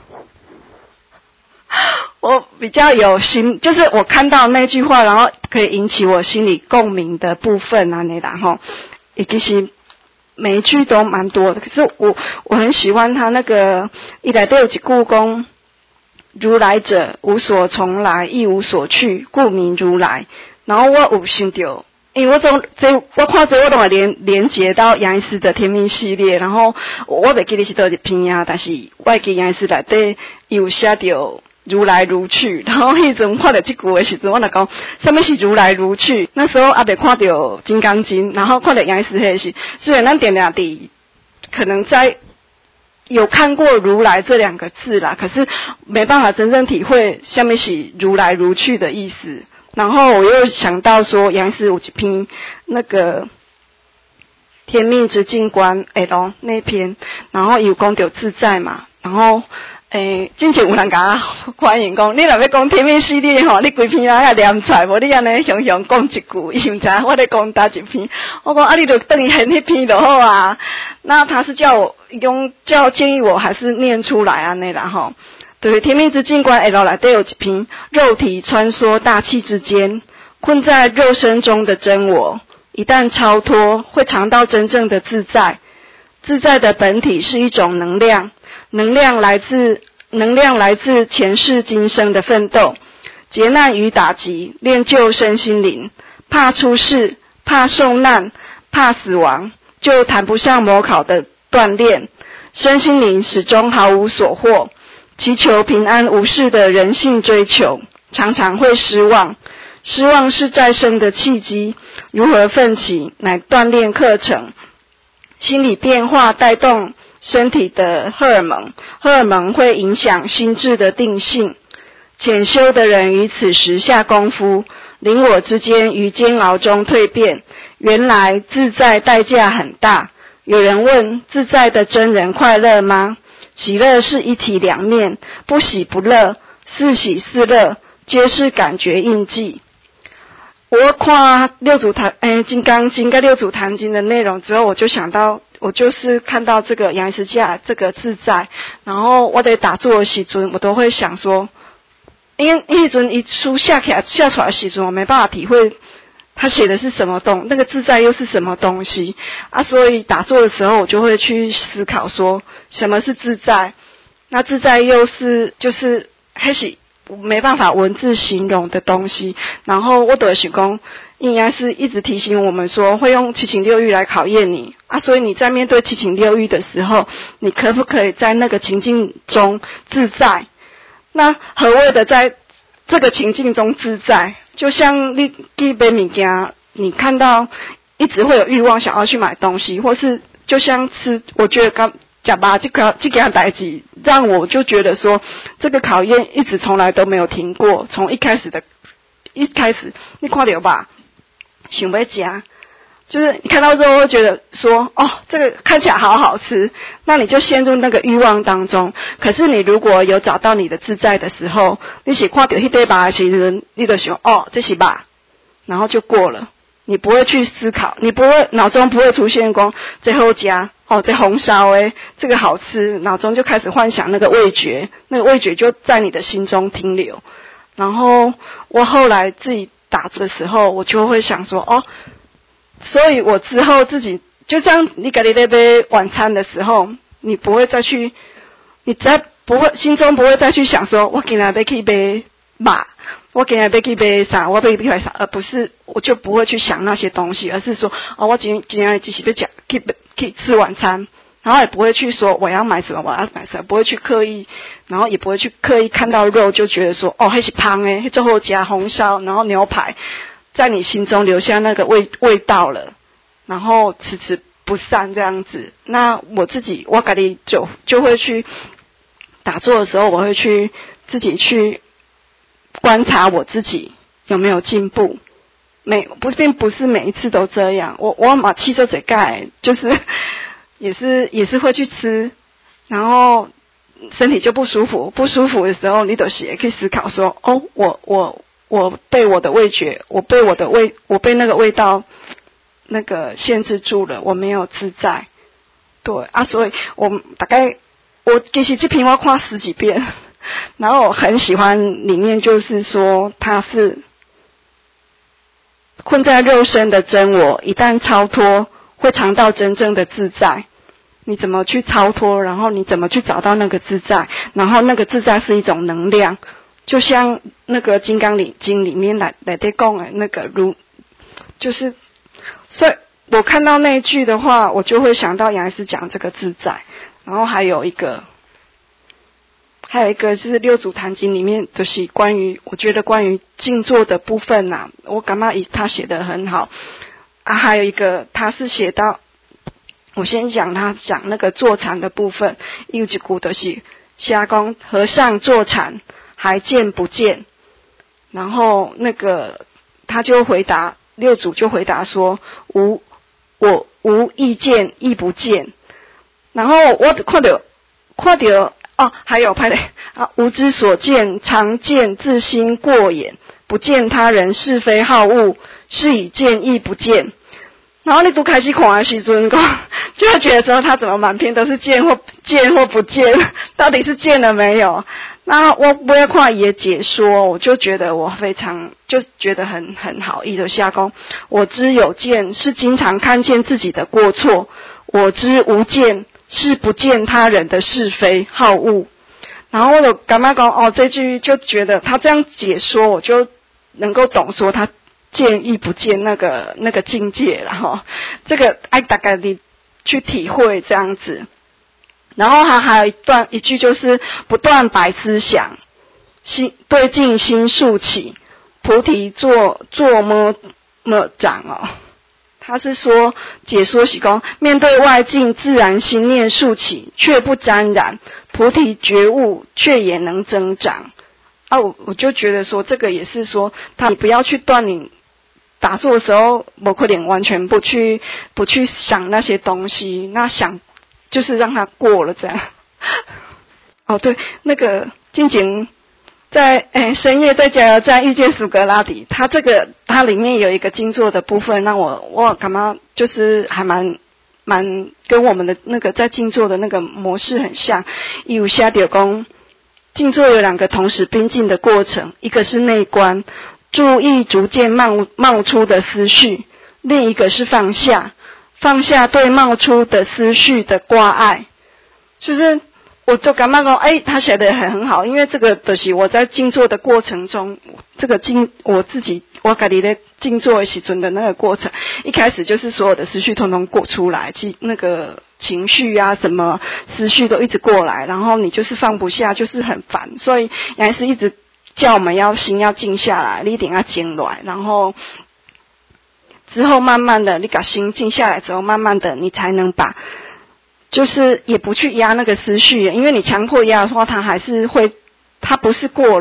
我比较有心，就是我看到那句话，然后可以引起我心里共鸣的部分啊，那然后，也其实每一句都蛮多的，可是我我很喜欢他那个一来都有几句讲。如来者，无所从来，亦无所去，故名如来。然后我有想到，因为我从这我看这我都会连连接到杨医师的天命系列，然后我袂记得是倒一篇啊，但是我会记杨医师内底有写到如来如去。然后迄阵看到这句的时阵，我就讲什么是如来如去？那时候还没看到金刚经，然后看到杨医师迄是，虽然咱点点滴可能在。有看过如来这两个字啦，可是没办法真正体会下面是如来如去的意思。然后我又想到说杨医师有一篇那个天命之境观诶咯那篇，然后有讲到自在嘛，然后诶之前有人甲我欢迎讲，你若要讲天命系列吼，你规篇啊要念出来，无你安尼雄雄讲一句，伊毋知我咧讲哪一篇。我讲啊，你就等于很迄篇就好啊。那他是叫我用叫建议我还是念出来啊那啦吼。对，天命之境观下内底有一篇，肉体穿梭大气之间，困在肉身中的真我，一旦超脱，会尝到真正的自在。自在的本体是一种能量，能量来自能量来自前世今生的奋斗，劫难与打击，练就身心灵。怕出事，怕受难，怕死亡，就谈不上模考的锻炼。身心灵始终毫无所获，祈求平安无事的人性追求，常常会失望。失望是再生的契机，如何奋起，乃锻炼课程。心理变化带动身体的荷尔蒙，荷尔蒙会影响心智的定性。潜修的人于此时下功夫，灵我之间于煎熬中蜕变。原来自在代价很大。有人问，自在的真人快乐吗？喜乐是一体两面，不喜不乐，似喜似乐，皆是感觉印记。我看六祖坛诶金刚经跟六祖坛经的内容之后，我就想到，我就是看到这个杨医师架这个自在，然后我在打坐的时阵，我都会想说，因为那阵一书下起来下出来的时阵，我没办法体会他写的是什么东，那个自在又是什么东西啊？所以打坐的时候，我就会去思考说，什么是自在？那自在又是就是还是没办法文字形容的东西。然后我的想讲，应该是一直提醒我们说，会用七情六欲来考验你啊。所以你在面对七情六欲的时候，你可不可以在那个情境中自在？那何谓的在这个情境中自在？就像你去买物件，你看到一直会有欲望想要去买东西，或是就像吃，我觉得刚假吧，这个这件代志让我就觉得说，这个考验一直从来都没有停过，从一开始的一开始你看到吧，想要吃， 就是你看到肉会觉得说，哦，这个看起来好好吃，那你就陷入那个欲望当中。可是你如果有找到你的自在的时候，你是看到那块肉的时候，你就想，哦，这是肉，然后就过了。你不会去思考，你不会脑中不会出现说这好吃哦，这红烧诶，这个好吃，脑中就开始幻想那个味觉，那个味觉就在你的心中停留。然后我后来自己打坐的时候，我就会想说，哦，所以我之后自己就这样，你给你那杯晚餐的时候，你不会再去，你再不会心中不会再去想说，我今天要去买马。我今天要去买啥，我要去买啥，而不是我就不会去想那些东西，而是说，哦，我今天今天只是要讲去去吃晚餐，然后也不会去说我要买什么，我要买什么，不会去刻意，然后也不会去刻意看到肉就觉得说，哦，那是胖诶，最后加红烧，然后牛排，在你心中留下那个味味道了，然后迟迟不散这样子。那我自己我自己就就会去打坐的时候，我会去自己去。观察我自己有没有进步，每不并不是每一次都这样。我我马气做嘴盖，就是也是也是会去吃，然后身体就不舒服，不舒服的时候，你都是也可以思考说，哦，我我我被我的味觉，我被我的味，我被那个味道那个限制住了，我没有自在。对啊，所以我大概我其实这篇我看十几遍。然后我很喜欢里面就是说他是困在肉身的真我，一旦超脱会尝到真正的自在。你怎么去超脱，然后你怎么去找到那个自在，然后那个自在是一种能量，就像那个金刚经里面来来在讲的那个如，就是所以我看到那一句的话，我就会想到杨老师讲这个自在。然后还有一个还有一个是六祖坛经里面，就是关于我觉得关于静坐的部分呐、啊，我感觉他写得很好啊。还有一个他是写到，我先讲他讲那个坐禅的部分，有一句就是瞎讲和尚坐禅还见不见，然后那个他就回答，六祖就回答说无我无意见亦不见，然后我看到看到哦，还有拍的啊，无知所见，常见自心过眼，不见他人是非好恶，是以见亦不见。然后你读开始看的时阵，就会觉得说他怎么满篇都是见或见或不见，到底是见了没有？那我不要看也解说，我就觉得我非常就觉得很很好意的下功。我知有见是经常看见自己的过错，我知无见是不见他人的是非好恶。然后我就感觉讲哦，这句就觉得他这样解说，我就能够懂说他见亦不见那个那个境界了哈。这个爱大概你去体会这样子。然后他还有一段一句就是不断百思想，心对镜心竖起，菩提坐坐摸摸掌哦。他是说解说是说面对外境自然心念竖起，却不沾染，菩提觉悟却也能增长啊。我我就觉得说这个也是说他你不要去断你打坐的时候不可能完全不去不去想那些东西，那想就是让它过了这样。哦对，那个静静在诶深夜在加油站遇见苏格拉底，他这个他里面有一个静坐的部分，让我我感觉就是还蛮蛮跟我们的那个在静坐的那个模式很像。有下点功，静坐有两个同时并进的过程，一个是内观，注意逐渐冒冒出的思绪，另一个是放下，放下对冒出的思绪的挂碍。就是我就感觉说，哎，他写的很很好，因为这个就是我在静坐的过程中，这个静我自己我自己在静坐的时阵的那个过程，一开始就是所有的思绪通通过出来，其那个情绪啊什么思绪都一直过来，然后你就是放不下，就是很烦，所以杨是一直叫我们要心要静下来，你一定要静下来，然后之后慢慢的你把心静下来之后，慢慢的你才能把就是也不去压那个思绪，因为你强迫压的话，它还是会，它不是过了，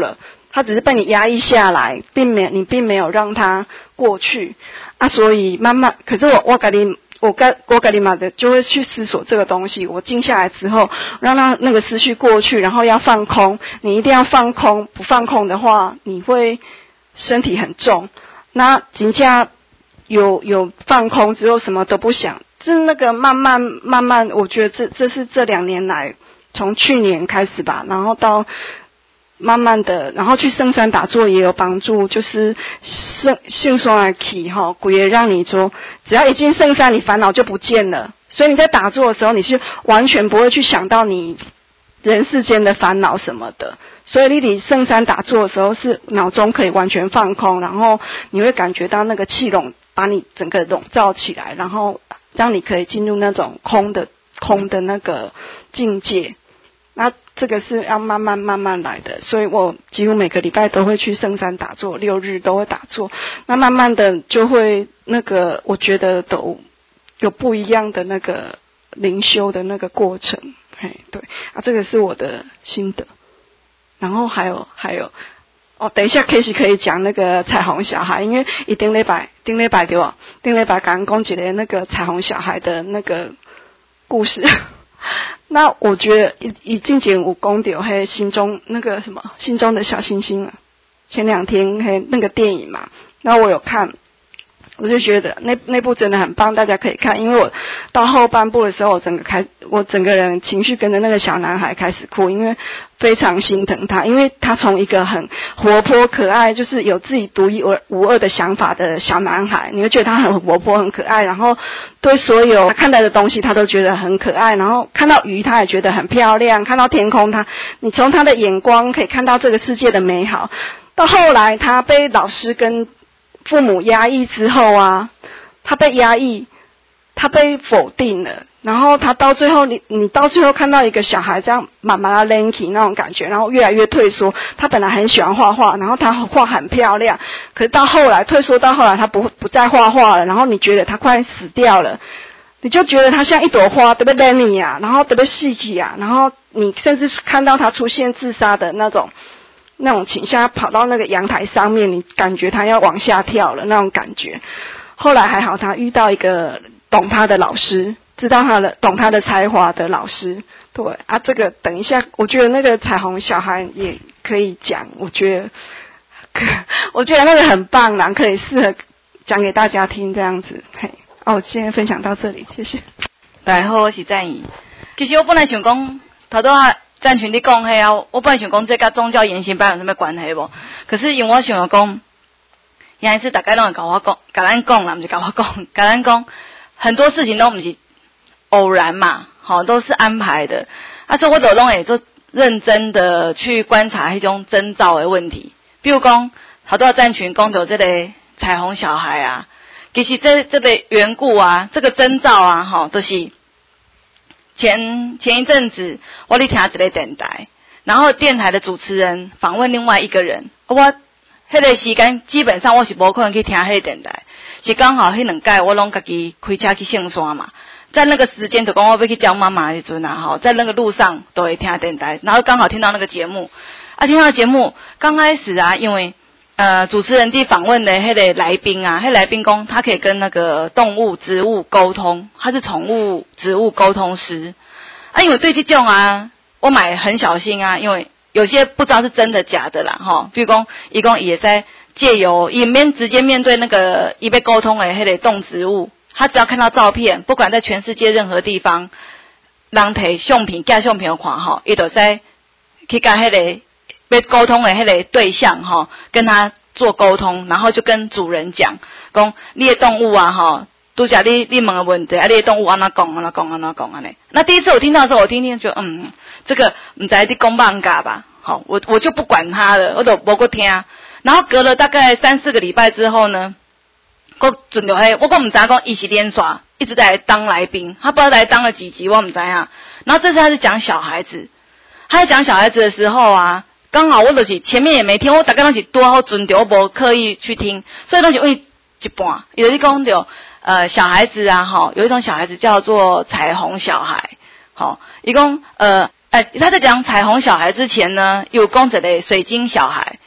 他只是被你压抑下来，并没你并没有让他过去啊，所以慢慢，可是我我跟你。我跟我跟你妈的就会去思索这个东西。我静下来之后，让他那个思绪过去，然后要放空。你一定要放空，不放空的话，你会身体很重。那金价有有放空之后，什么都不想，就是那个慢慢慢慢，我觉得这这是这两年来，从去年开始吧，然后到。慢慢的，然后去圣山打坐也有帮助，就是圣性双来起哈，鬼也让你说，只要一进圣山，你烦恼就不见了。所以你在打坐的时候，你是完全不会去想到你人世间的烦恼什么的。所以你离圣山打坐的时候，是脑中可以完全放空，然后你会感觉到那个气笼把你整个笼罩起来，然后让你可以进入那种空的空的那个境界。那这个是要慢慢慢慢来的，所以我几乎每个礼拜都会去圣山打坐，六日都会打坐。那慢慢的就会那个，我觉得都有不一样的那个灵修的那个过程。嘿，对啊，这个是我的心得。然后还有还有哦，等一下 K 是可以讲那个彩虹小孩，因为一顶礼拜顶礼拜对吧？顶礼拜刚刚讲一个那个彩虹小孩的那个故事。那我觉得以以进前有讲到嘿心中那个什么心中的小星星啊，前两天嘿那个电影嘛，然后我有看，我就觉得那那部真的很棒，大家可以看。因为我到后半部的时候，我整个开我整个人情绪跟着那个小男孩开始哭，因为非常心疼他，因为他从一个很活泼可爱，就是有自己独一无二的想法的小男孩，你会觉得他很活泼很可爱，然后对所有他看到的东西他都觉得很可爱，然后看到鱼他也觉得很漂亮，看到天空他你从他的眼光可以看到这个世界的美好。到后来他被老师跟父母压抑之后啊，他被压抑，他被否定了，然后他到最后你你到最后看到一个小孩这样慢慢的 lanky 那种感觉，然后越来越退缩。他本来很喜欢画画，然后他画很漂亮，可是到后来退缩到后来他不不再画画了，然后你觉得他快死掉了，你就觉得他像一朵花特别 lanky 啊，然后特别细气啊，然后你甚至看到他出现自杀的那种那种倾向，跑到那个阳台上面，你感觉他要往下跳了那种感觉。后来还好他遇到一个懂他的老师，知道他的懂他的才华的老师。对啊，这个等一下我觉得那个彩虹小孩也可以讲，我觉得我觉得那个很棒啦，可以适合讲给大家听这样子。嘿，哦，我今天分享到这里，谢谢。 大家好，我是赞怡。其实我本来想讲头拄啊赞群你讲迄啊，我本来想讲这甲宗教言行班有什么关系无？可是因为我想讲，原来是大家拢会甲我讲，甲咱讲啦，毋是甲我讲，甲咱讲很多事情都毋是偶然嘛，吼，都是安排的。啊，所以我就拢会做认真的去观察迄种征兆的问题。比如讲，头拄啊赞群讲到这个彩虹小孩啊，其实这这个缘故啊，这个征兆啊，吼，都、就是前前一阵子我咧听一个电台，然后电台的主持人访问另外一个人，我迄个时间基本上我是无可能去听迄个电台，是刚好迄两届我拢家己开车去圣山嘛，在那个时间就讲我要去教妈妈的时阵啊，吼，在那个路上都会听电台，然后刚好听到那个节目，啊，听到节目刚开始啊，因为呃主持人伫访问的迄个来宾啊，迄个来宾讲他可以跟那个动物、植物沟通，他是宠物植物沟通师。啊，因为对这种啊，我买很小心啊，因为有些不知道是真的假的啦，吼。比如讲，伊讲也在借由也免直接面对那个伊被沟通的迄个动植物，他只要看到照片，不管在全世界任何地方，人摕相片、寄相片看吼，伊就使去甲迄个被沟通的迄个对象吼，跟他做沟通，然后就跟主人讲，讲你的动物啊，吼。拄则你你问的问题，啊，你的动物安怎讲安怎讲安怎讲安尼。那第一次我听到的时候，我听听就嗯，这个唔知你讲放假吧，好，我我就不管他了，我都无过听。然后隔了大概三四个礼拜之后呢，我准着嘿，我讲唔知讲伊是连续一直在当来宾，他不知道来当了几集，我唔知啊。然后这次他是讲小孩子，他在讲小孩子的时候啊，刚好我就是前面也没听，我大概都是多好准着，我无刻意去听，所以都是因为一半，有的讲着。呃，小孩子啊，哈，有一种小孩子叫做彩虹小孩，好，一共呃，哎，他在讲彩虹小孩之前呢，有讲一个水晶小孩，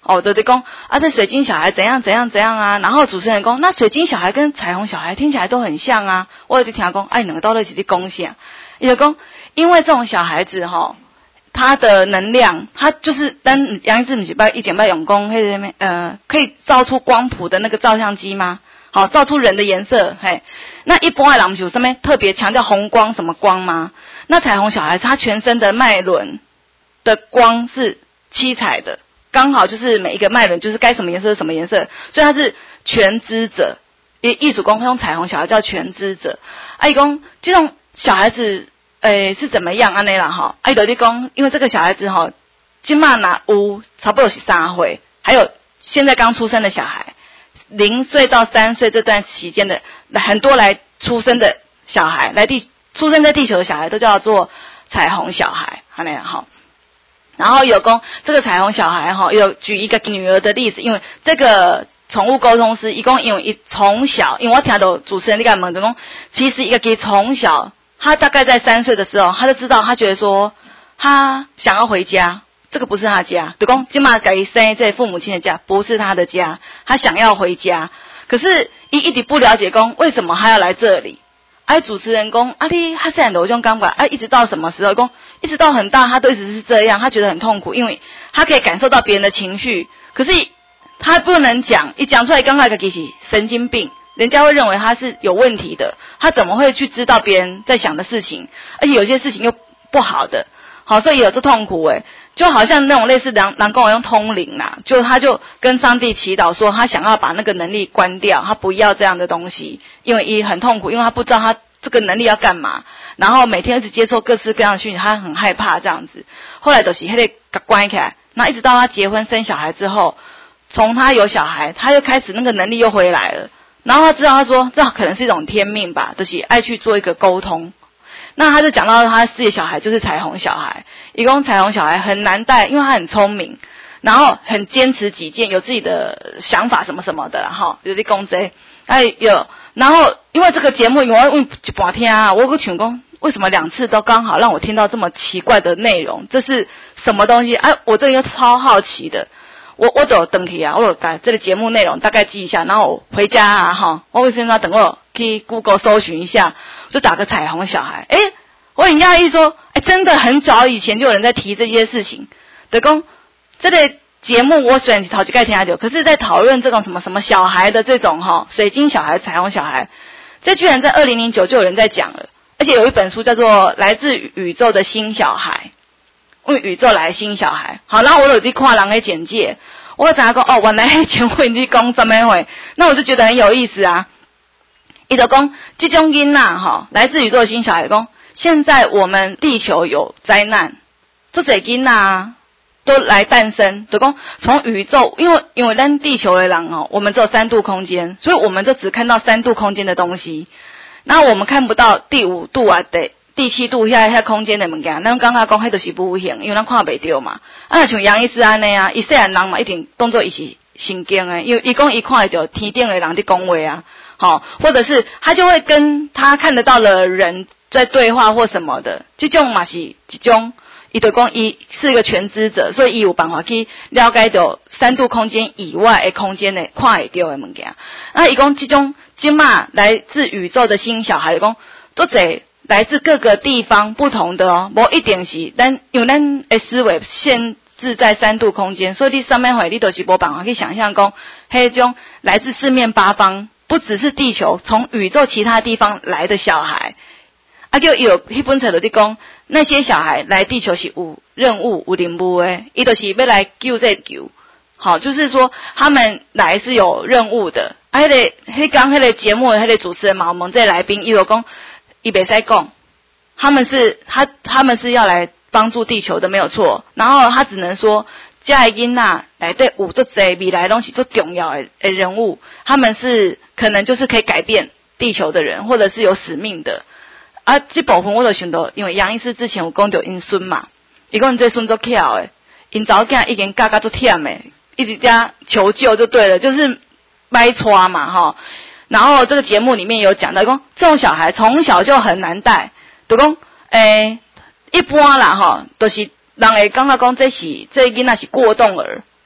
哦，对对讲啊，这水晶小孩怎样怎样怎样啊，然后主持人讲，那水晶小孩跟彩虹小孩听起来都很像啊，我就听他讲，哎，两个到底是在讲啥？伊就讲，因为这种小孩子哈、哦，他的能量，他就是单杨一志不是把一点半永功，嘿呃，可以照出光谱的那个照相机吗？好，照出人的颜色，嘿，那一般的人不是有上面特别强调红光什么光吗？那彩虹小孩他全身的脉轮的光是七彩的。刚好就是每一个脉轮就是该什么颜色是什么颜色，所以他是全知者。艺艺术工用彩虹小孩叫全知者。阿姨公这种小孩子，诶、欸、是怎么样安内啦哈？阿姨德弟公，因为这个小孩子哈，今嘛拿乌差不多是三岁，还有现在刚出生的小孩，零岁到三岁这段期间的很多来出生的小孩，来地出生在地球的小孩都叫做彩虹小孩，安内啦哈。然后有公这个彩虹小孩哈，有举一个女儿的例子，因为这个宠物沟通师一共因为一从小，因为我听到主持人那个问就讲，其实一个给从小，他大概在三岁的时候，他就知道，他觉得说他想要回家，这个不是他的家，就讲今嘛给生在父母亲的家，不是他的家，他想要回家，可是一一直不了解公为什么他要来这里。哎，主持人讲，啊你他现在有这种感觉，哎，一直到什么时候？讲一直到很大，他都一直是这样，他觉得很痛苦，因为他可以感受到别人的情绪，可是他不能讲，一讲出来，刚开始其实神经病，人家会认为他是有问题的，他怎么会去知道别人在想的事情，而且有些事情又不好的，好，所以有这痛苦诶，就好像那种类似人人跟我用通灵啦，就他就跟上帝祈祷说，他想要把那个能力关掉，他不要这样的东西，因为一很痛苦，因为他不知道他这个能力要干嘛，然后每天一直接受各式各样的讯息，他很害怕这样子。后来就是他得关起来，那一直到他结婚生小孩之后，从他有小孩，他又开始那个能力又回来了，然后他知道他说这可能是一种天命吧，就是爱去做一个沟通。那他就讲到他自己小孩就是彩虹小孩，一共彩虹小孩很难带，因为他很聪明，然后很坚持己见，有自己的想法什么什么的，哈，有啲公贼，哎有，然后因为这个节目，我问一半天啊，我个群工为什么两次都刚好让我听到这么奇怪的内容，这是什么东西？哎、啊，我这个超好奇的。我我走登去啊，我有把这个节目内容大概记一下，然后我回家啊哈，我为什么要等我去 Google 搜寻一下，就打个彩虹小孩，诶，我很讶异说，诶，真的很早以前就有人在提这些事情，对公这个节目我虽然是头一次听下，可是在讨论这种什么什么小孩的这种哈，水晶小孩、彩虹小孩，这居然在二零零九就有人在讲了，而且有一本书叫做《来自宇宙的新小孩》。因为宇宙来新小孩，好，然后我有去看人的简介，我知影讲哦，原来前会你讲什么会，那我就觉得很有意思啊。伊就讲这种囡仔哈，来自宇宙的新小孩讲，现在我们地球有灾难，这些囡仔都来诞生，就讲从宇宙，因为因为咱地球的人哦，我们只有三度空间，所以我们就只看到三度空间的东西，然后我们看不到第五度啊的。第七度遐遐空间的物件，咱刚刚讲迄就是无形，因为咱看袂到嘛。啊，像杨医师安尼啊，伊细汉人嘛一定当作伊是神经诶，因为伊讲伊看得到天顶的人在讲话啊，好、哦，或者是他就会跟他看得到的人在对话或什么的，这种嘛是一种，伊就讲伊是一个全知者，所以伊有办法去了解到三度空间以外的空间的看会到的物件。啊，伊讲这种即嘛来自宇宙的新小孩，讲做者。来自各个地方不同的哦，无一定是咱因为咱的思维限制在三度空间，所以你上面会你都是无办法去想象讲，迄种来自四面八方，不只是地球，从宇宙其他地方来的小孩，啊，就有迄本册就伫讲，那些小孩来地球是有任务、有任务的，伊就是要来救这救，好，就是说他们来是有任务的。啊，迄、那个迄刚迄个节目的迄个主持人嘛，我们这来宾伊就讲。伊袂使讲，他们是他他们是要来帮助地球的，没有错。然后他只能说，这个囡仔内底有足侪未来拢是足重要的的人物，他们是可能就是可以改变地球的人，或者是有使命的。啊，这部分我就想到，因为杨医师之前有讲到因孙嘛，伊讲这孙足巧的，因查某囝已经教教足忝的，一直在求救就对了，就是掰穿嘛哈。然后这个节目里面有讲到，讲这种小孩从小就很难带，就讲诶，一般啦哈，都、就是人会感觉讲这是这囡仔是过动儿，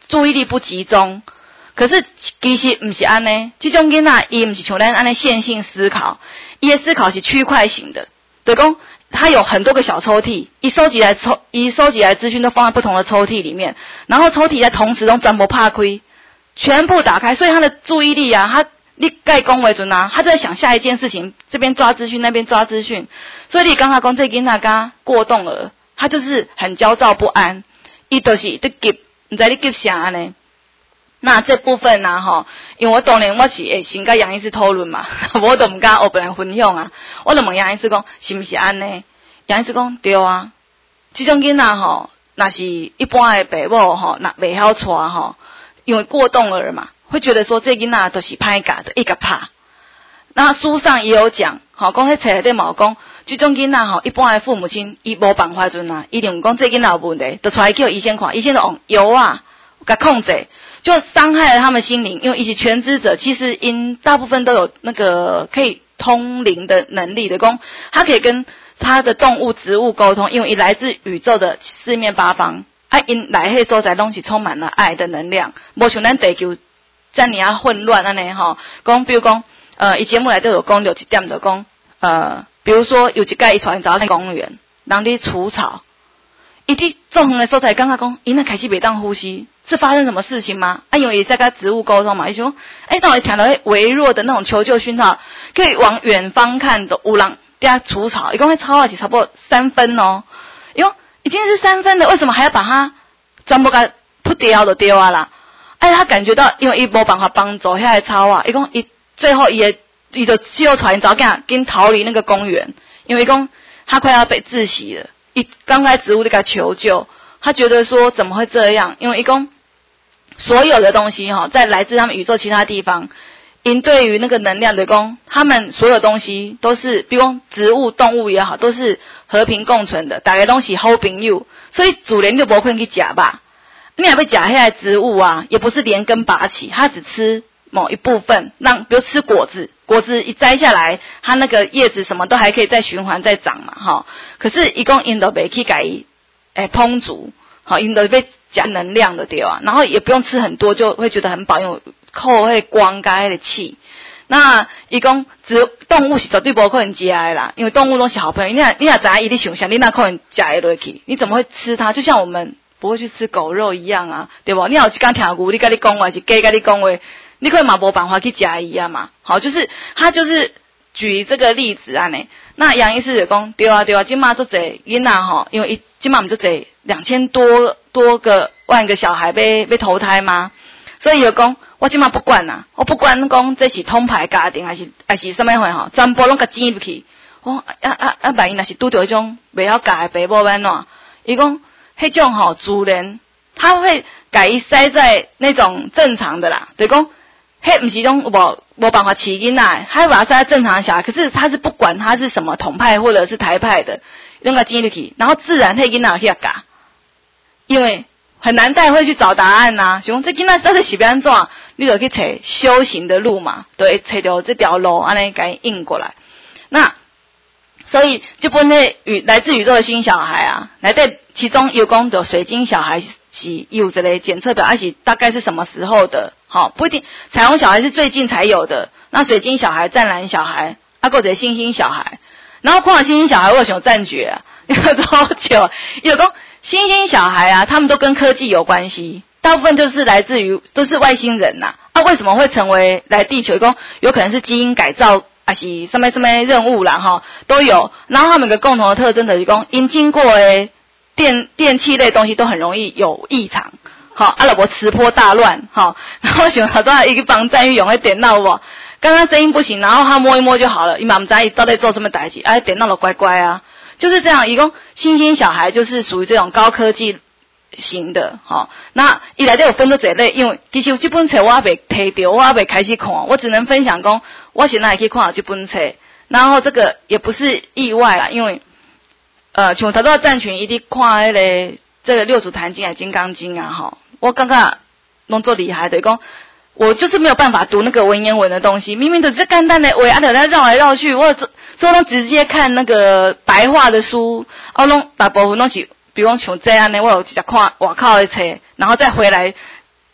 注意力不集中。可是其实不是安尼，这种囡仔伊不是像咱安尼线性思考，伊的思考是区块型的，对讲他有很多个小抽屉，一收集来抽，一收集来资讯都放在不同的抽屉里面，然后抽屉在同时都全部拍开，全部打开，所以他的注意力啊，他你盖讲为准啊，他就在想下一件事情，这边抓资讯，那边抓资讯，所以你刚才讲这囡仔刚过动了，他就是很焦躁不安，伊就是在急，不知你急啥呢？那这部分啊吼，因为我当然我是会先甲杨医师讨论嘛，我都唔敢学别人分享啊。我就问杨医师讲，是不是安尼？杨医师讲对啊，这种囡仔吼，那是一般的爸母吼，那袂晓带吼，因为过动儿嘛，会觉得说这囡仔都是歹教，就一个怕。那书上也有讲，吼，讲迄册内底嘛有讲，这种囡仔吼，一般的父母亲伊无办法阵啊，伊定讲这囡仔有问题，就出来叫医生看，医生就用药啊，甲控制。就伤害了他们心灵，因为一些全知者其实因大部分都有那个可以通灵的能力的功，他可以跟他的动物、植物沟通，因为伊来自宇宙的四面八方，啊，因来迄所在拢是充满了爱的能量，无像咱地球遮尔啊混乱安尼吼。讲比如讲，呃，伊节目内底有讲到一点就讲，呃，比如说有一届伊带因走去公园，人伫除草。伊伫纵横的所在，感觉讲，伊那开始袂当呼吸，是发生什么事情吗？啊，因为伊在跟植物沟通嘛，伊说，哎、欸，当我听到微弱的那种求救讯号，可以往远方看的有人在除草，伊讲迄草啊是差不多三分哦，伊讲已经是三分的，为什么还要把它全部给扑掉就丢啊啦？哎，他感觉到，因为伊无办法帮助遐个草啊，伊讲伊最后伊也伊就只有传早囝跟逃离那个公园，因为伊讲他快要被窒息了。一刚开植物在求救，他觉得说怎么会这样？因为一共所有的东西哈，在来自他们宇宙其他地方，因对于那个能量的功，他们所有东西都是，比如说植物、动物也好，都是和平共存的，大家东西好朋友，所以主人就不会去夹吧。你也被夹下来植物啊，也不是连根拔起，它只吃某一部分，让比如吃果子。果子一摘下来，它那个叶子什么都还可以再循环再长嘛，哈。可是，一共因都袂去改，诶，烹煮，好，因都被加能量的对啊。然后也不用吃很多，就会觉得很饱，因为扣会光加的气。那一共植动物是绝对不可能吃的啦，因为动物都是好朋友。你若你若知影伊咧想象，你哪可能吃得落去？你怎么会吃它？就像我们不会去吃狗肉一样啊，对不？你有一天听牛，你跟你讲话是鸡跟你讲话。你可以嘛无办法去加一啊嘛，好，就是他就是举这个例子啊呢。那杨医师就讲对啊对啊，今嘛做侪囡仔吼，因为今嘛我们做侪两千多多个万个小孩被被投胎嘛，所以就讲我今嘛不管啦，我不管讲这是通牌家庭还是还是什么货吼，全部拢甲挤入去。我啊啊啊，万一若是拄着迄种袂晓教的爸母安怎？伊讲迄种吼主人他会改伊塞在那种正常的啦，对讲。嘿，不是种无无办法起因呐，他会把它塞在正常的小孩，可是他是不管他是什么统派或者是台派的，用个进入去，然后自然嘿囡仔去教，因为很难带会去找答案呐、啊。想这囡仔到底是要安怎，你就去找修行的路嘛，对，找到这条路，安尼给应过来。那所以这本那宇来自宇宙的新小孩啊，来对其中有讲的水晶小孩是有这类检测表，而且大概是什么时候的？好，不一定。彩虹小孩是最近才有的，那水晶小孩、湛蓝小孩，啊，或者星星小孩，然后看了星星小孩，我有想赞觉啊，有多久？有个星星小孩啊，他们都跟科技有关系，大部分就是来自于都是外星人呐、啊。啊，为什么会成为来地球？讲有可能是基因改造，还是什么什么任务啦，哈，都有。然后他们有个共同的特征就是讲，因经过诶电电器类东西都很容易有异常。好，阿拉伯磁波大乱，好，然后想好多一个帮战玉用的电脑我，刚刚声音不行，然后他摸一摸就好了，伊嘛不知道到底做什么代志，哎，电脑都乖乖啊，就是这样。一共星星小孩就是属于这种高科技型的，好，那一来就有分做这类，因为其实这本册我还没摕到，我还没开始看，我只能分享讲，我现在也可以看到这本册，然后这个也不是意外啦，因为呃，像头到战群一定看迄个。这个六祖坛经还金刚经啊，哈，我刚刚弄做厉害的，讲我就是没有办法读那个文言文的东西，明明都是简单的，我啊在那绕来绕去，我做做拢直接看那个白话的书，哦，拢大部分拢是，比如讲像这样呢，我有直接看外口的册，然后再回来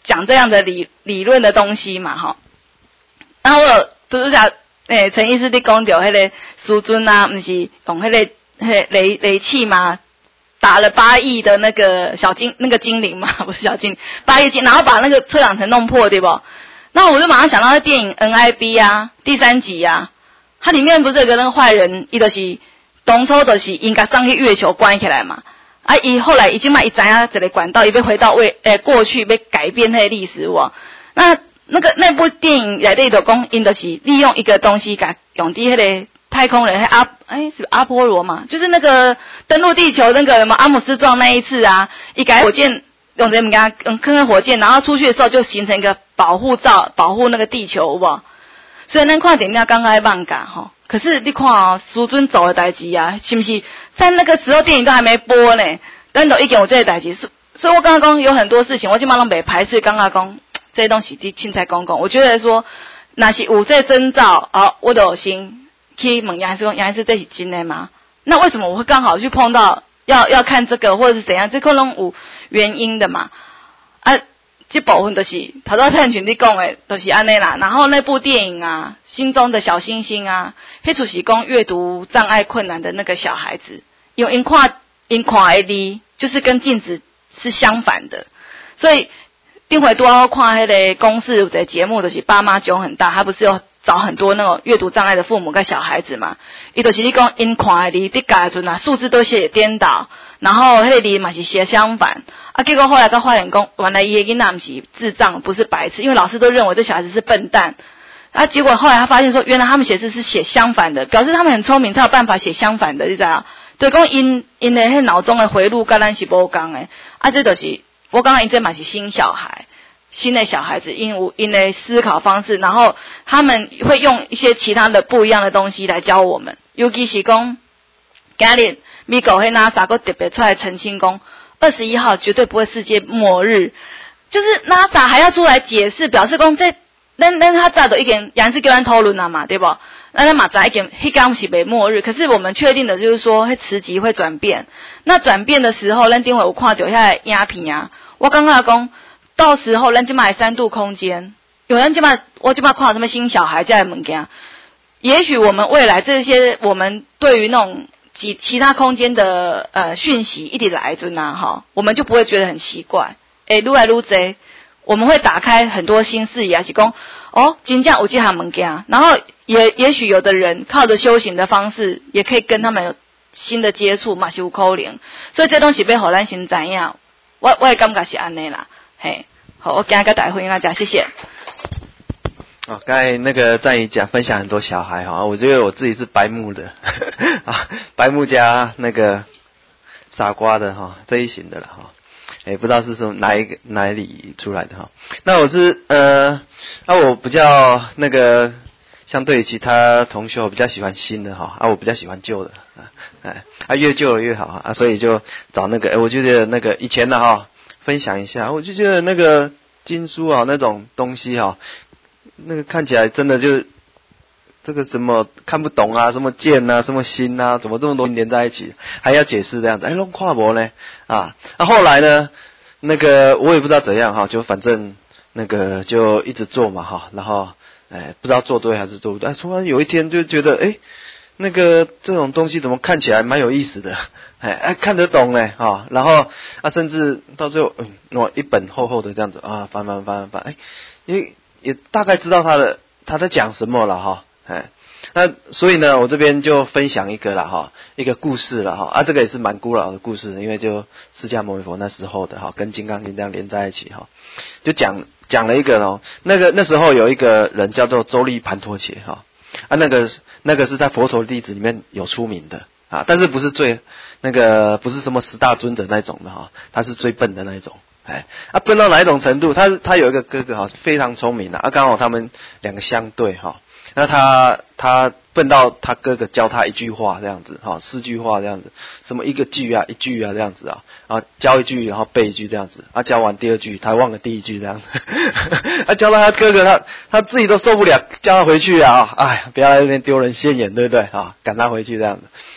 讲这样的理理论的东西嘛，哈。然后我有图书小诶陈医师伫讲到迄个师尊啊，不是用迄个迄个雷雷器嘛，打了八亿的那个小精那个精灵嘛，不是小精灵，八亿精，然后把那个车长城弄破，对不？那我就马上想到那电影 N I B 啊，第三集啊，它里面不是有个那个坏人，伊就是当初就是应该上去月球关起来嘛。啊，伊后来已经嘛，伊知影一个管道，伊要回到未诶、呃、过去，要改变那个历史哇。那那个那部电影内底就讲，因就是利用一个东西，甲用伫迄个太空人，迄阿诶是阿波罗嘛，就是那个登陆地球那个什么阿姆斯壮那一次啊，伊改火箭用这物件，嗯，坑坑火箭，然后出去的时候就形成一个保护罩，保护那个地球哇。所以咱看电影刚刚放假吼。可是你看哦，师尊走的代志啊，是不是在那个时候电影都还没播呢？咱都已经有这个代志，所以我刚刚讲有很多事情，我基本上没排斥。刚刚讲这些东西的青菜公公，我觉得说那是有这征兆，哦，我都先去问杨医师说，杨医师这是真的吗？那为什么我会刚好去碰到要要看这个或者是怎样？这可能有原因的嘛？啊。这部分就是头先趁群你讲的，就是安尼啦。然后那部电影啊，心中的小星星啊，迄就是讲阅读障碍困难的那个小孩子，因为因看因看的字，就是跟镜子是相反的。所以顶回多要看迄个公视有一个节目，就是爸妈囧很大，他不是有找很多那种阅读障碍的父母跟小孩子嘛？伊就是你讲因看的字，伫教的时阵啊，数字都写颠倒。然后迄个字嘛是写相反，啊，结果后来才发现讲，原来伊的囡仔不是智障，不是白痴，因为老师都认为这小孩子是笨蛋，啊，结果后来他发现说，原来他们写字是写相反的，表示他们很聪明，才有办法写相反的，你知道？对，讲因因的迄脑中的回路跟咱是无共的，啊，这就是我刚刚因这嘛是新小孩，新的小孩子因有因的思考方式，然后他们会用一些其他的不一样的东西来教我们，尤其是讲今日。美国迄 NASA 个特别出来澄清讲，二十一号绝对不会世界末日，就是 NASA 还要出来解释，表示讲这咱咱他早都已经杨是叫咱讨论了嘛，对不？那咱嘛早已经迄刚是被末日，可是我们确定的就是说，迄磁极会转变。那转变的时候，咱顶会有看到遐影片啊。我刚刚讲，到时候咱即卖三度空间，有人即卖我即卖看到什么新小孩这样的物件，也许我们未来这些我们对于那种。其其他空间的呃讯息一直来着呢，哈，我们就不会觉得很奇怪。诶，愈来愈多，我们会打开很多新视野，是讲哦，真正有这项物件，然后也也许有的人靠着修行的方式，也可以跟他们有新的接触嘛，是有可能。所以这东西要互咱先知影，我我也感觉是安尼啦，嘿，好，我今日跟大家分享，谢谢。 哦，刚才那个在你讲分享很多小孩哈，我觉得我自己是白目的啊，白目加那个傻瓜的哈这一型的了哈，也不知道是从哪一个哪里出来的哈。那我是呃，那、啊、我比较那个相对于其他同学，我比较喜欢新的哈，啊我比较喜欢旧的啊，哎啊越旧的越好啊，所以就找那个，哎我就觉得那个以前的哈分享一下，我就觉得那个经书啊那种东西哈。那个看起来真的就这个什么看不懂啊，什么剑啊，什么心啊，怎么这么多连在一起，还要解释这样子，哎，弄跨博呢啊？那、啊、后来呢，那个我也不知道怎样哈，就反正那个就一直做嘛哈，然后哎不知道做对还是做不对，突然有一天就觉得哎，那个这种东西怎么看起来蛮有意思的，哎哎看得懂呢啊，然后啊甚至到最后嗯，我一本厚厚的这样子啊翻翻翻翻，哎，因为。也大概知道他的他在讲什么了哈，哎，那所以呢，我这边就分享一个了哈，一个故事了哈，啊，这个也是蛮古老的故事，因为就释迦牟尼佛那时候的哈，跟金刚经这样连在一起哈，就讲讲了一个哦，那个那时候有一个人叫做周利盘陀伽哈，啊，那个那个是在佛陀弟子里面有出名的啊，但是不是最那个不是什么十大尊者那种的哈，他是最笨的那一种。哎，啊，笨到哪一种程度？他他有一个哥哥哈，非常聪明的啊，刚好他们两个相对哈。那他他笨到他哥哥教他一句话这样子哈，四句话这样子，什么一个句啊，一句啊这样子啊，啊教一句然后背一句这样子，啊教完第二句他忘了第一句这样子，啊教到他哥哥他他自己都受不了，叫他回去啊，哎，不要在那边丢人现眼，对不对啊？赶他回去这样子。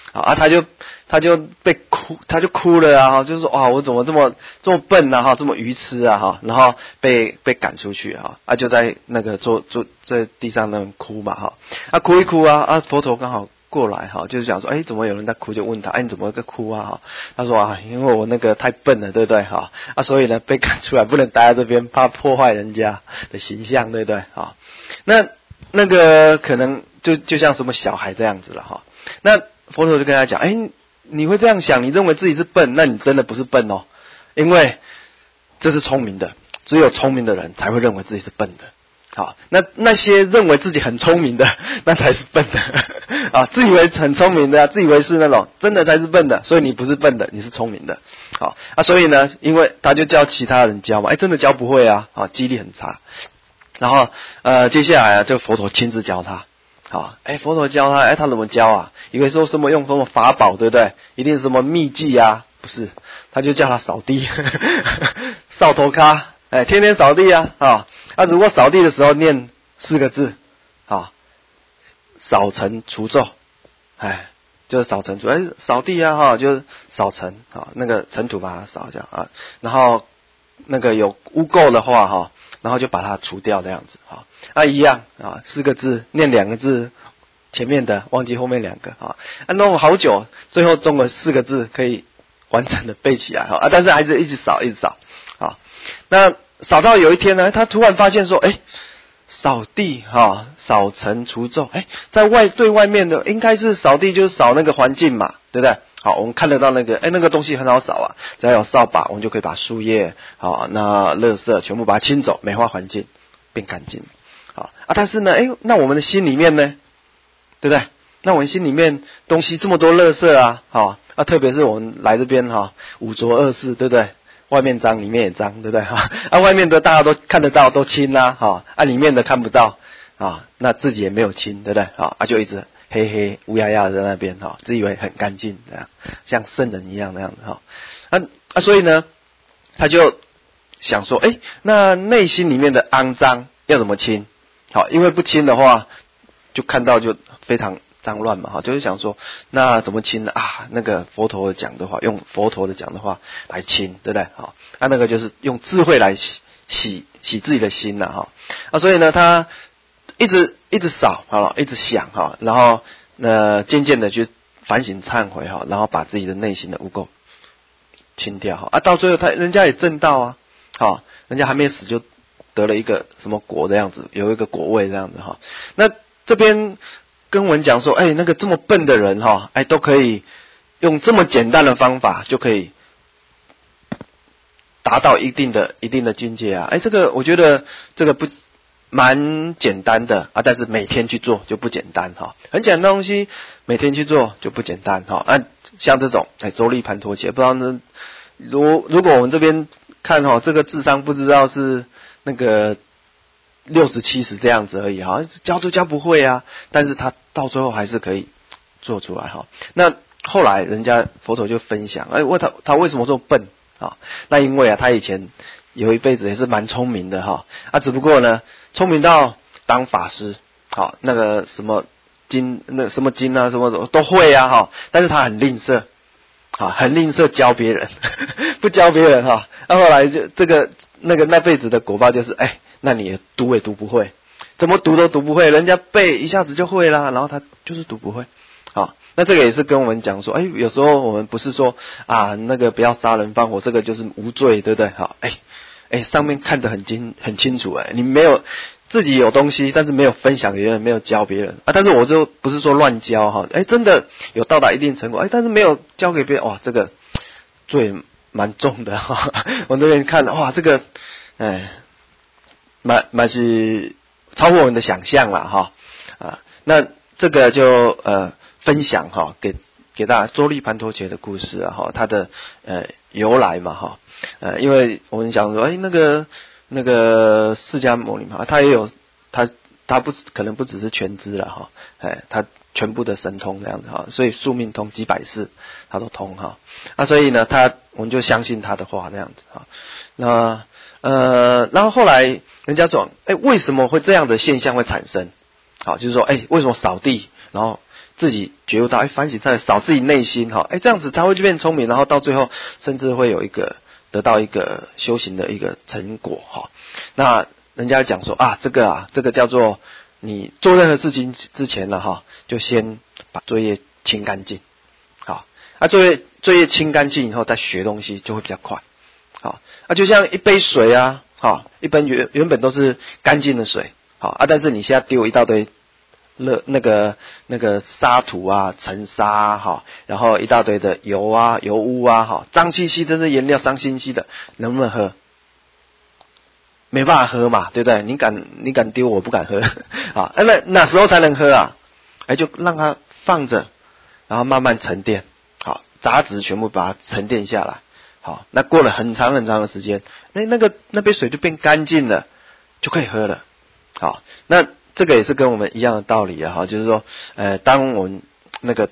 好啊，他就他就被哭，他就哭了啊，就是说哇，我怎么这么这么笨啊哈，这么愚痴啊哈，然后被被赶出去哈，啊就在那个坐坐在地上那哭嘛哈，啊哭一哭啊啊佛陀刚好过来哈，就是讲说，哎，怎么有人在哭？就问他，哎，你怎么在哭啊？哈，他说啊，因为我那个太笨了，对不对？哈啊，所以呢被赶出来，不能待在这边，怕破坏人家的形象，对不对？哈，那那个可能就就像什么小孩这样子了哈。那佛陀就跟他讲，哎，你会这样想，你认为自己是笨，那你真的不是笨哦，因为这是聪明的，只有聪明的人才会认为自己是笨的。好，那那些认为自己很聪明的，那才是笨的啊！自以为很聪明的、啊，自以为是那种，真的才是笨的。所以你不是笨的，你是聪明的。好啊，所以呢，因为他就叫其他人教嘛，哎，真的教不会啊，啊，记忆力很差。然后呃，接下来啊，就佛陀亲自教他。好，哎，佛陀教他，哎，他怎么教啊？以为说什么用什么法宝，对不对？一定是什么秘技啊？不是，他就叫他扫地，扫头咖，哎，天天扫地啊，啊。啊，如果扫地的时候念四个字，啊，扫尘除皱，哎，就是扫尘除，哎，扫地啊，哈，就是扫尘，啊，那个尘土把它扫掉啊，然后那个有污垢的话，哈，然后就把它除掉这样子，哈，啊，一样啊，四个字念两个字，前面的忘记后面两个，啊，啊，弄了好久，最后中了四个字可以完整的背起来，哈，啊，但是还是一直扫，一直扫，啊，那。扫到有一天呢，他突然发现说，哎，扫地哈，扫尘除皱，哎，在外对外面的应该是扫地，就是扫那个环境嘛，对不对？好，我们看得到那个，哎，那个东西很好扫啊，只要有扫把，我们就可以把树叶，好，那垃圾全部把它清走，美化环境，变干净。好啊，但是呢，哎，那我们的心里面呢，对不对？那我们心里面东西这么多垃圾啊，好啊，特别是我们来这边哈，五浊恶世，对不对？外面脏，里面也脏，对不对？哈，啊，外面的大家都看得到，都清啦，哈，啊，里面的看不到，啊，那自己也没有清，对不对？啊，啊，就一直黑黑乌压压的在那边，哈，自以为很干净，这样像圣人一样那样子，哈，啊啊，所以呢，他就想说，哎，那内心里面的肮脏要怎么清？好，因为不清的话，就看到就非常脏乱嘛，哈，就是想说，那怎么清呢？啊，那个佛陀讲的话，用佛陀的讲的话来清，对不对？好，啊，那个就是用智慧来洗洗洗自己的心呐，哈，啊，所以呢，他一直一直扫，好，一直想，哈，然后呃，渐渐的去反省忏悔，哈，然后把自己的内心的污垢清掉，哈，啊，到最后他人家也证道啊，好，人家还没死就得了一个什么果的样子，有一个果位这样子，哈，那这边。跟我们讲说，哎，那个这么笨的人哈，哎，都可以用这么简单的方法就可以达到一定的一定的境界啊！哎，这个我觉得这个不蛮简单的啊，但是每天去做就不简单哈。很简单的东西，每天去做就不简单哈。啊，像这种哎，周利盘陀伽，不知道呢，如如果我们这边看哈，这个智商不知道是那个。六十七十这样子而已哈，教都教不会啊，但是他到最后还是可以做出来哈。那后来人家佛陀就分享，哎，问他他为什么这么笨啊？那因为啊，他以前有一辈子也是蛮聪明的哈，啊，只不过呢，聪明到当法师，好，那个什么经那什么经啊，什么都会啊哈，但是他很吝啬，啊，很吝啬教别人，不教别人哈。那后来就这个那个那辈子的果报就是，哎。那你也读也读不会，怎么读都读不会，人家背一下子就会啦，然后他就是读不会。好，那这个也是跟我们讲说，哎，有时候我们不是说啊，那个不要杀人放火，这个就是无罪，对不对？好，哎哎，上面看得很清很清楚，哎，你没有自己有东西，但是没有分享给别人，没有教别人啊。但是我就不是说乱教哈，哎，真的有到达一定成果，哎，但是没有教给别人，哇，这个罪蛮重的哈。我那边看哇，这个哎。蛮蛮是超过我们的想象了哈啊，那这个就呃分享哈给给大家周利盘陀伽的故事啊哈，它的呃由来嘛哈呃，因为我们想说哎那个那个释迦牟尼嘛，他也有他他不可能不只是全知了哈，哎他全部的神通这样子哈，所以宿命通几百世他都通哈，啊所以呢他我们就相信他的话这样子哈，那。呃，然后后来人家说，哎，为什么会这样的现象会产生？好，就是说，哎，为什么扫地，然后自己觉悟到，哎，反省再扫自己内心哈，哎，这样子他会就变聪明，然后到最后甚至会有一个得到一个修行的一个成果哈。那人家讲说啊，这个啊，这个叫做你做任何事情之前了哈，就先把作业清干净，好，啊，作业作业清干净以后再学东西就会比较快，好，啊，就像一杯水啊，好，一杯原原本都是干净的水，好啊，但是你现在丢一大堆。乐那个那个沙土啊，尘沙哈，然后一大堆的油啊、油污啊，哈，脏兮兮的这颜料，脏兮兮的，能不能喝？没办法喝嘛，对不对？你敢你敢丢，我不敢喝啊！那哪时候才能喝啊？哎，就让它放着，然后慢慢沉淀，好，杂质全部把它沉淀下来，好，那过了很长很长的时间，那那个那杯水就变干净了，就可以喝了，好，那。这个也是跟我们一样的道理啊，哈，就是说，呃，当我们那个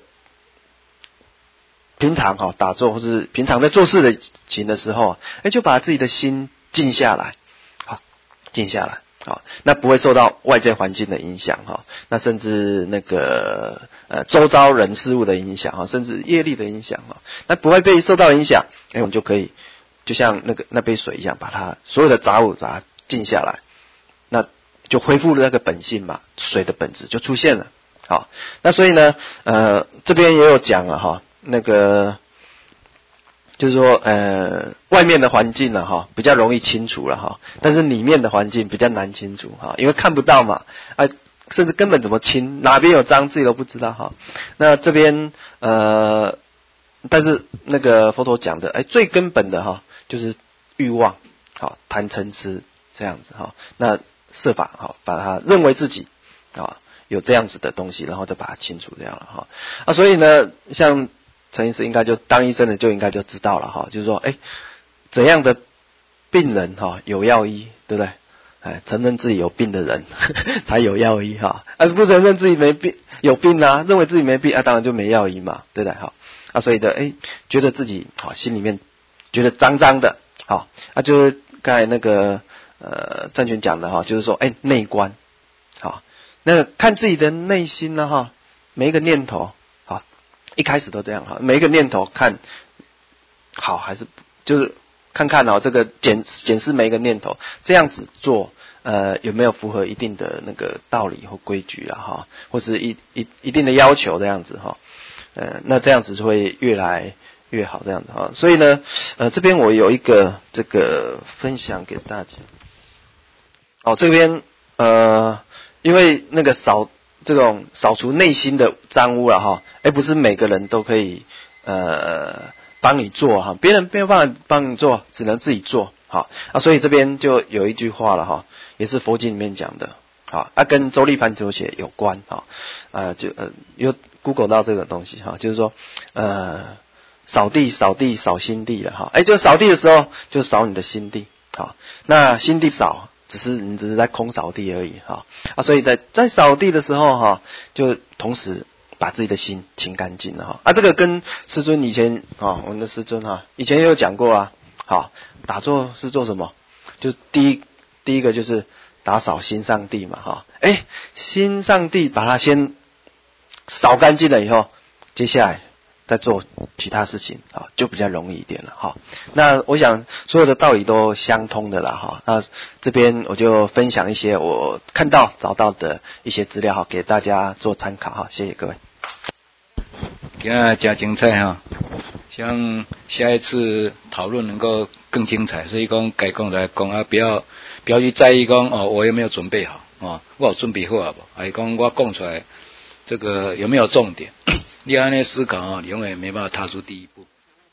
平常哈打坐或是平常在做事的情的时候，哎，就把自己的心静下来，好，静下来，好，那不会受到外界环境的影响哈，那甚至那个呃周遭人事物的影响哈，甚至业力的影响哈，那不会被受到影响，哎，我们就可以就像那个那杯水一样，把它所有的杂物把它静下来，那。就恢复了那个本性嘛，水的本质就出现了。好，那所以呢，呃，这边也有讲了哈，那个就是说，呃，外面的环境呢，哈，比较容易清除了哈，但是里面的环境比较难清除哈，因为看不到嘛，啊，甚至根本怎么清，哪边有脏自己都不知道哈。那这边呃，但是那个佛陀讲的，哎，最根本的哈，就是欲望，好，贪嗔痴这样子哈，那。设法哈，把它认为自己啊有这样子的东西，然后再把它清除掉了哈。啊，所以呢，像陈医师应该就当医生的就应该就知道了哈，就是说，哎，怎样的病人哈有药医，对不对？哎，承认自己有病的人呵呵才有药医哈，而不承认自己没病有病啊，认为自己没病啊，当然就没药医嘛，对不对？哈啊，所以的哎，觉得自己好心里面觉得脏脏的，好啊，就是刚才那个。呃，郑权讲的哈，就是说，哎，内观，好，那看自己的内心呢哈，每一个念头，好，一开始都这样哈，每一个念头看好还是就是看看哦，这个检检视每一个念头，这样子做，呃，有没有符合一定的那个道理或规矩啊哈，或是一一一定的要求这样子哈，呃，那这样子就会越来。越好这样子哈，所以呢，呃，这边我有一个这个分享给大家。哦，这边呃，因为那个扫这种扫除内心的脏污了哈，哎，不是每个人都可以呃帮你做哈，别人没有办法帮你做，只能自己做好啊。所以这边就有一句话了哈，也是佛经里面讲的，好啊，跟周立盘哲学有关哈，呃，就呃有 Google 到这个东西哈，就是说呃。扫地，扫地，扫心地了哈，哎，就扫地的时候就扫你的心地，好，那心地扫，只是你只是在空扫地而已哈，啊，所以在在扫地的时候哈，就同时把自己的心清干净了哈，啊，这个跟师尊以前啊，我们的师尊哈，以前也有讲过啊，好，打坐是做什么？就第一第一个就是打扫心上地嘛哈，哎，心上地把它先扫干净了以后，接下来。在做其他事情啊，就比较容易一点了哈。那我想所有的道理都相通的啦哈。那这边我就分享一些我看到找到的一些资料哈，给大家做参考哈。谢谢各位。 今天加精彩哈，希望下一次讨论能够更精彩。所以讲该讲来讲啊，不要不要去在意讲哦，我有没有准备好哦，我有准备好啊不？还是讲我讲出来这个有没有重点？你按那思考啊，你永远没办法踏出第一步。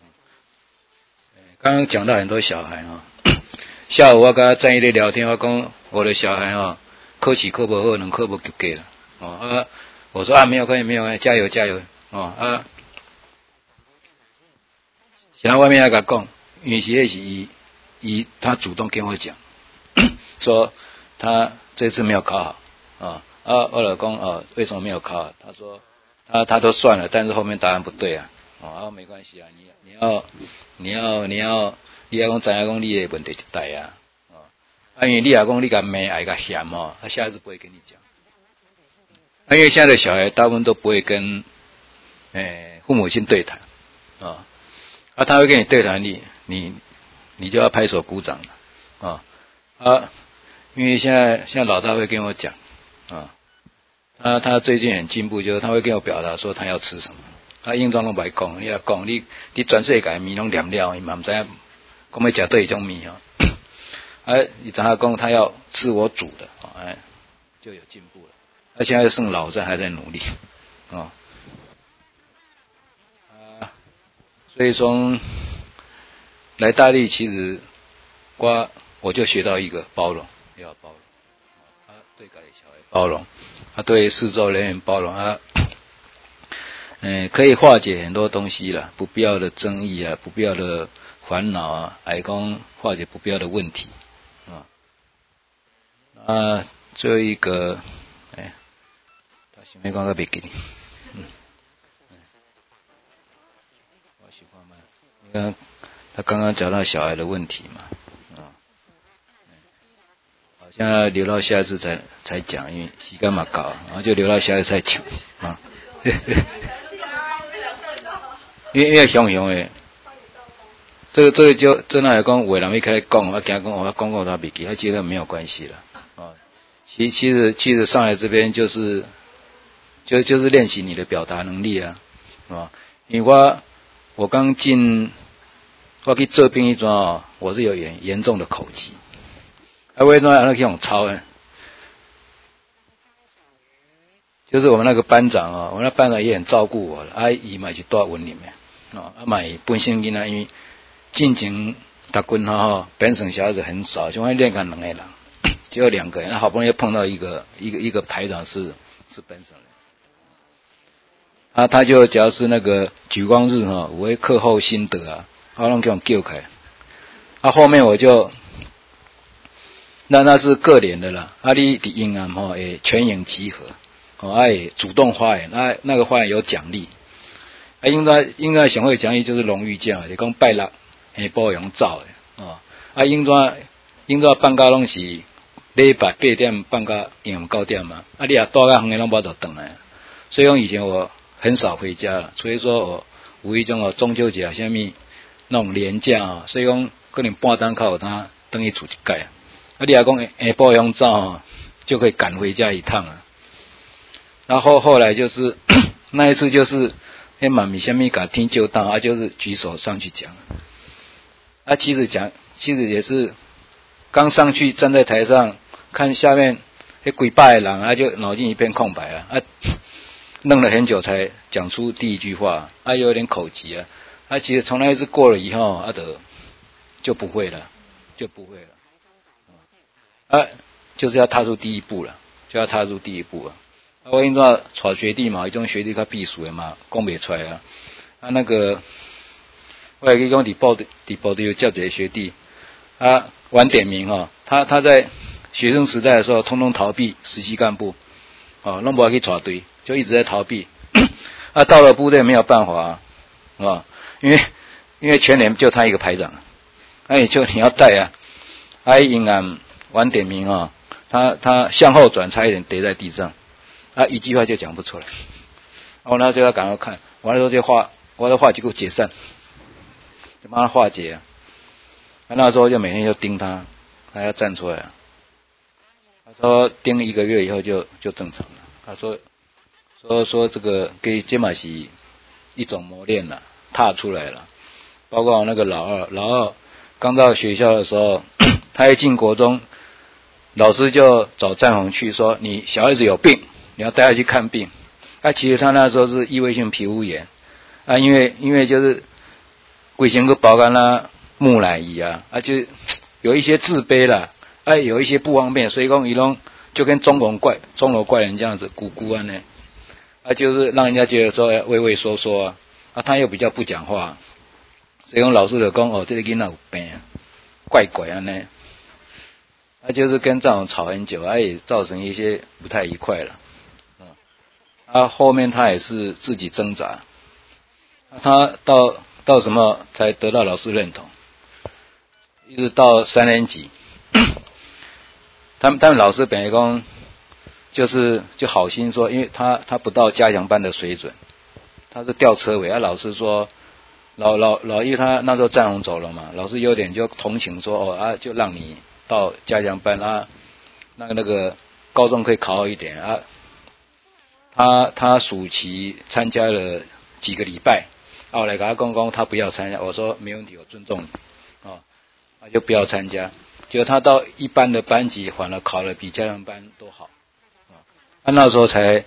刚刚讲到很多小孩啊，下午我跟他在一起聊天，我讲我的小孩啊，考试考不好，能考不及格了。哦啊，我说啊，没有关系，没有关系，加油加油哦啊。现在外面那个讲，因为是那是伊伊他主动跟我讲，说他这次没有考好啊啊，我老公啊，为什么没有考好？他说。他他都算了，但是后面答案不对啊，哦，啊没关系啊，你你要你要你要你要讲知影讲你的问题就大啊，哦，啊因为你也讲你甲骂爱甲嫌哦，他下次不会跟你讲， 因为现在的小孩大部分都不会跟，诶、父母亲对谈，啊，啊，他会跟你对谈，你你你就要拍手鼓掌了，啊，啊，因为现在现在老大会跟我讲，啊，他他最近很进步，就是他会跟我表达说他要吃什么，他硬装拢袂讲，你要讲你你全世界米拢念了，伊嘛唔知影讲要食对一种米啊，啊，你知他讲他要吃我煮的，哎，就有进步了。他现在剩老在还在努力，啊、啊，所以说来大力其实我我就学到一个包容，要包容，啊，对家里小孩包容，啊，对四周人员包容，啊，嗯，可以化解很多东西了，不必要的争议啊，不必要的烦恼啊，还讲化解不必要的问题，啊，啊，最后一个，哎。想要讲个别给你，嗯，我喜欢吗？你看他刚刚讲到小孩的问题嘛，啊，好像留到下一次才才讲，因为时间嘛搞，然后就留到下一次才讲啊。因为因为熊熊诶，这个这个就真的来讲，伟人一开始讲，我讲讲我讲过他别给，他觉得没有关系了啊。其其实其实上来这边就是。就就是练习你的表达能力啊，啊，因为我我刚进，我去做兵一桩哦，我是有严严重的口疾，啊，为什么那个用抄呢？就是我们那个班长啊，我那班长也很照顾我了，啊，伊嘛就住文里面，啊，啊嘛本身囡仔因为进前读军哈，本省小孩子很少，就会练个两个人，只有两个人，好不容易碰到一个一个一个排长是是本省人。啊，他就只要是那个举光日哈，我会课后心得啊，他拢给我叫开。啊，后面我就，那那是个连的啦。啊，你的英案吼，诶，全营集合，哦，哎，主动发言，那那个发言有奖励。啊，应该应该想会奖励就是荣誉奖，你讲拜六下晡用走的，哦，啊，应该应该放假拢是礼拜八点放假，用九点嘛。啊，你啊大家远的拢无得回来，所以讲以前我。很少回家了，所以说我无意中哦中秋节啊，什么那种连假啊，所以讲可能半单靠他等于出一届，啊，你来讲下晡用走啊，就可以赶回家一趟啊。然后后来就是那一次就是那妈咪什么给天就到啊，就是举手上去讲，啊，其实讲其实也是刚上去站在台上看下面那几百人啊，就脑筋一片空白啊啊。弄了很久才讲出第一句话，啊，有点口疾啊，啊，其实从那一次过了以后，啊得就不会了，就不会了，啊，就是要踏出第一步了，就要踏出第一步了。啊，我因为带学弟嘛，一种学弟他避暑的嘛，讲不出来啊，啊那个，我也可以讲伫部伫部队有叫几个学弟，啊，晚点名哈，他他在学生时代的时候，通通逃避实习干部，哦，弄不好去带队。就一直在逃避，啊，到了部队没有办法啊，啊，因为因为全连就他一个排长，那、啊、你就你要带啊，啊，因啊晚点名啊，他他向后转，差一点跌在地上，啊，一句话就讲不出来，我那时候要赶快看，完了之后就化，我的化结果解散，就帮他化解啊，啊，那时候就每天就盯他，他要站出来啊，他说盯一个月以后就就正常了，他说。说说这个给这嘛是一种磨练了，踏出来了。包括我那个老二，老二刚到学校的时候，他一进国中，老师就找战红去说：“你小孩子有病，你要带他去看病。”啊，其实他那时候是异位性皮肤炎啊，因为因为就是规身个包干啦、木乃伊啊，啊就有一些自卑啦，啊有一些不方便，所以讲伊拢就跟钟楼怪钟楼怪人这样子咕咕啊呢。啊，就是让人家觉得说畏畏缩缩啊，啊，他又比较不讲话，所以讲老师就讲哦，这个囡仔有病，怪怪啊呢，啊，就是跟这种吵很久，啊，也造成一些不太愉快了，啊，后面他也是自己挣扎，他到到什么才得到老师认同，一直到三年级，他们他们老师本来讲。 就是就好心说，因为他他不到加强班的水准，他是吊车尾，啊老师说。老老老一他那时候战龙走了嘛，老师有点就同情说哦啊，就让你到加强班啊，那个那个高中可以考好一点啊。他他暑期参加了几个礼拜，啊我来给他公公他不要参加，我说没问题，我尊重你，哦，他就不要参加。结果他到一般的班级反而考了比加强班都好，啊，他那时候才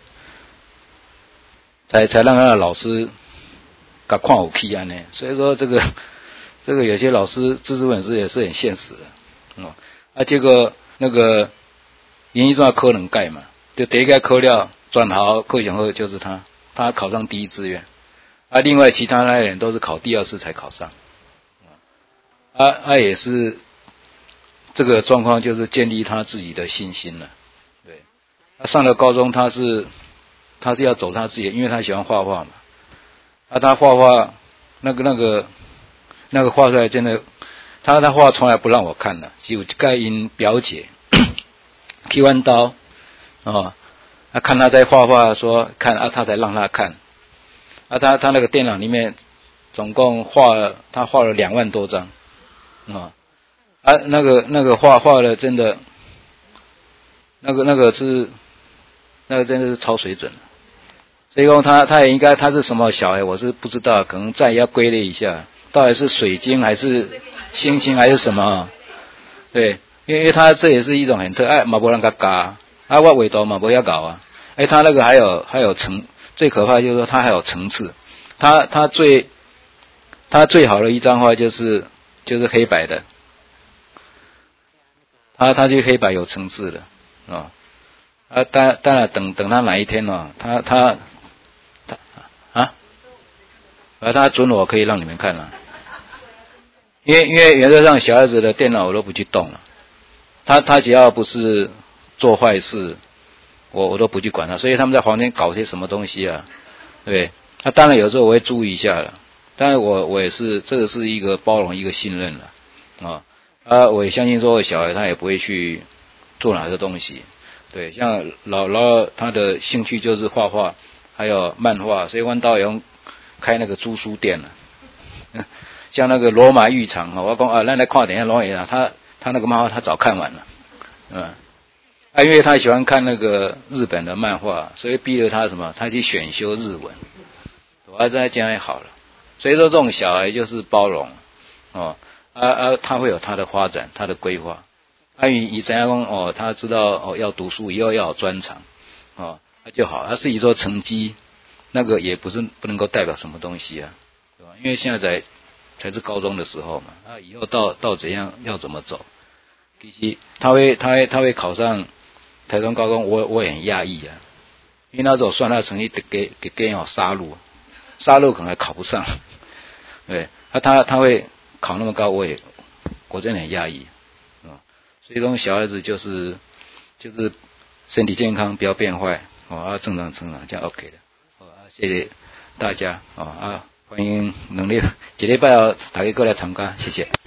才才让他的老师。甲看有气安呢，所以说这个这个有些老师知识分子也是很现实的，哦，啊结果那个研一中科能盖嘛，就第一个科料转好课选后就是他，他考上第一志愿，啊另外其他那些人都是考第二次才考上，啊啊也是这个状况就是建立他自己的信心了，对，他上了高中他是他是要走他自己的，因为他喜欢画画嘛。啊，他画画，那个那个那个画出来真的，他他画从来不让我看的，只有盖因表姐剃完刀，哦，啊看他在画画说看啊，他才让他看，啊他他那个电脑里面总共画了他画了两万多张，啊啊那个那个画画的真的，那个那个是那个真的是超水准的。所以说他他也应该他是什么小孩我是不知道，可能再要归类一下，到底是水晶还是星星还是什么？对，因为他这也是一种很特爱嘛，不让他嘎啊，我尾头嘛不要搞啊，哎，他那个还有还有层，最可怕就是说他还有层次，他他最他最好的一张画就是就是黑白的，他他就黑白有层次的啊啊，当当然等等他哪一天哦，他他。啊，而他准我可以让你们看了，因为因为原则上小孩子的电脑我都不去动了，他他只要不是做坏事，我我都不去管他，所以他们在房间搞些什么东西啊，对不对？那当然有时候我会注意一下了，当然我我也是这个是一个包容一个信任了啊啊，我也相信说小孩他也不会去做哪个东西，对，像老老他的兴趣就是画画。还有漫画，所以弯道勇开那个租书店了。像那个罗马浴场哈，我讲啊，咱来看点下罗马，他他那个漫画他早看完了，嗯，啊，因为他喜欢看那个日本的漫画，所以逼着他什么，他去选修日文，我还在将来好了。所以说这种小孩就是包容，哦，啊啊，他会有他的发展，他的规划。啊，以以怎样讲哦，他知道哦要读书以后要有专长，哦。就好，他自己说成绩，那个也不是不能够代表什么东西啊，对吧？因为现在才才是高中的时候嘛，啊，以后到到怎样要怎么走，其实他会他会他会考上台中高中，我我也很讶异啊，因为那时候算他的成绩给给给给哦杀戮，杀戮可能还考不上，对，他他他会考那么高，我也我真的很讶异啊，所以说小孩子就是就是身体健康不要变坏。哦啊，正常成长，这样 OK 的。哦啊，谢谢大家。哦啊，欢迎能力，一礼拜后大家过来参加，谢谢。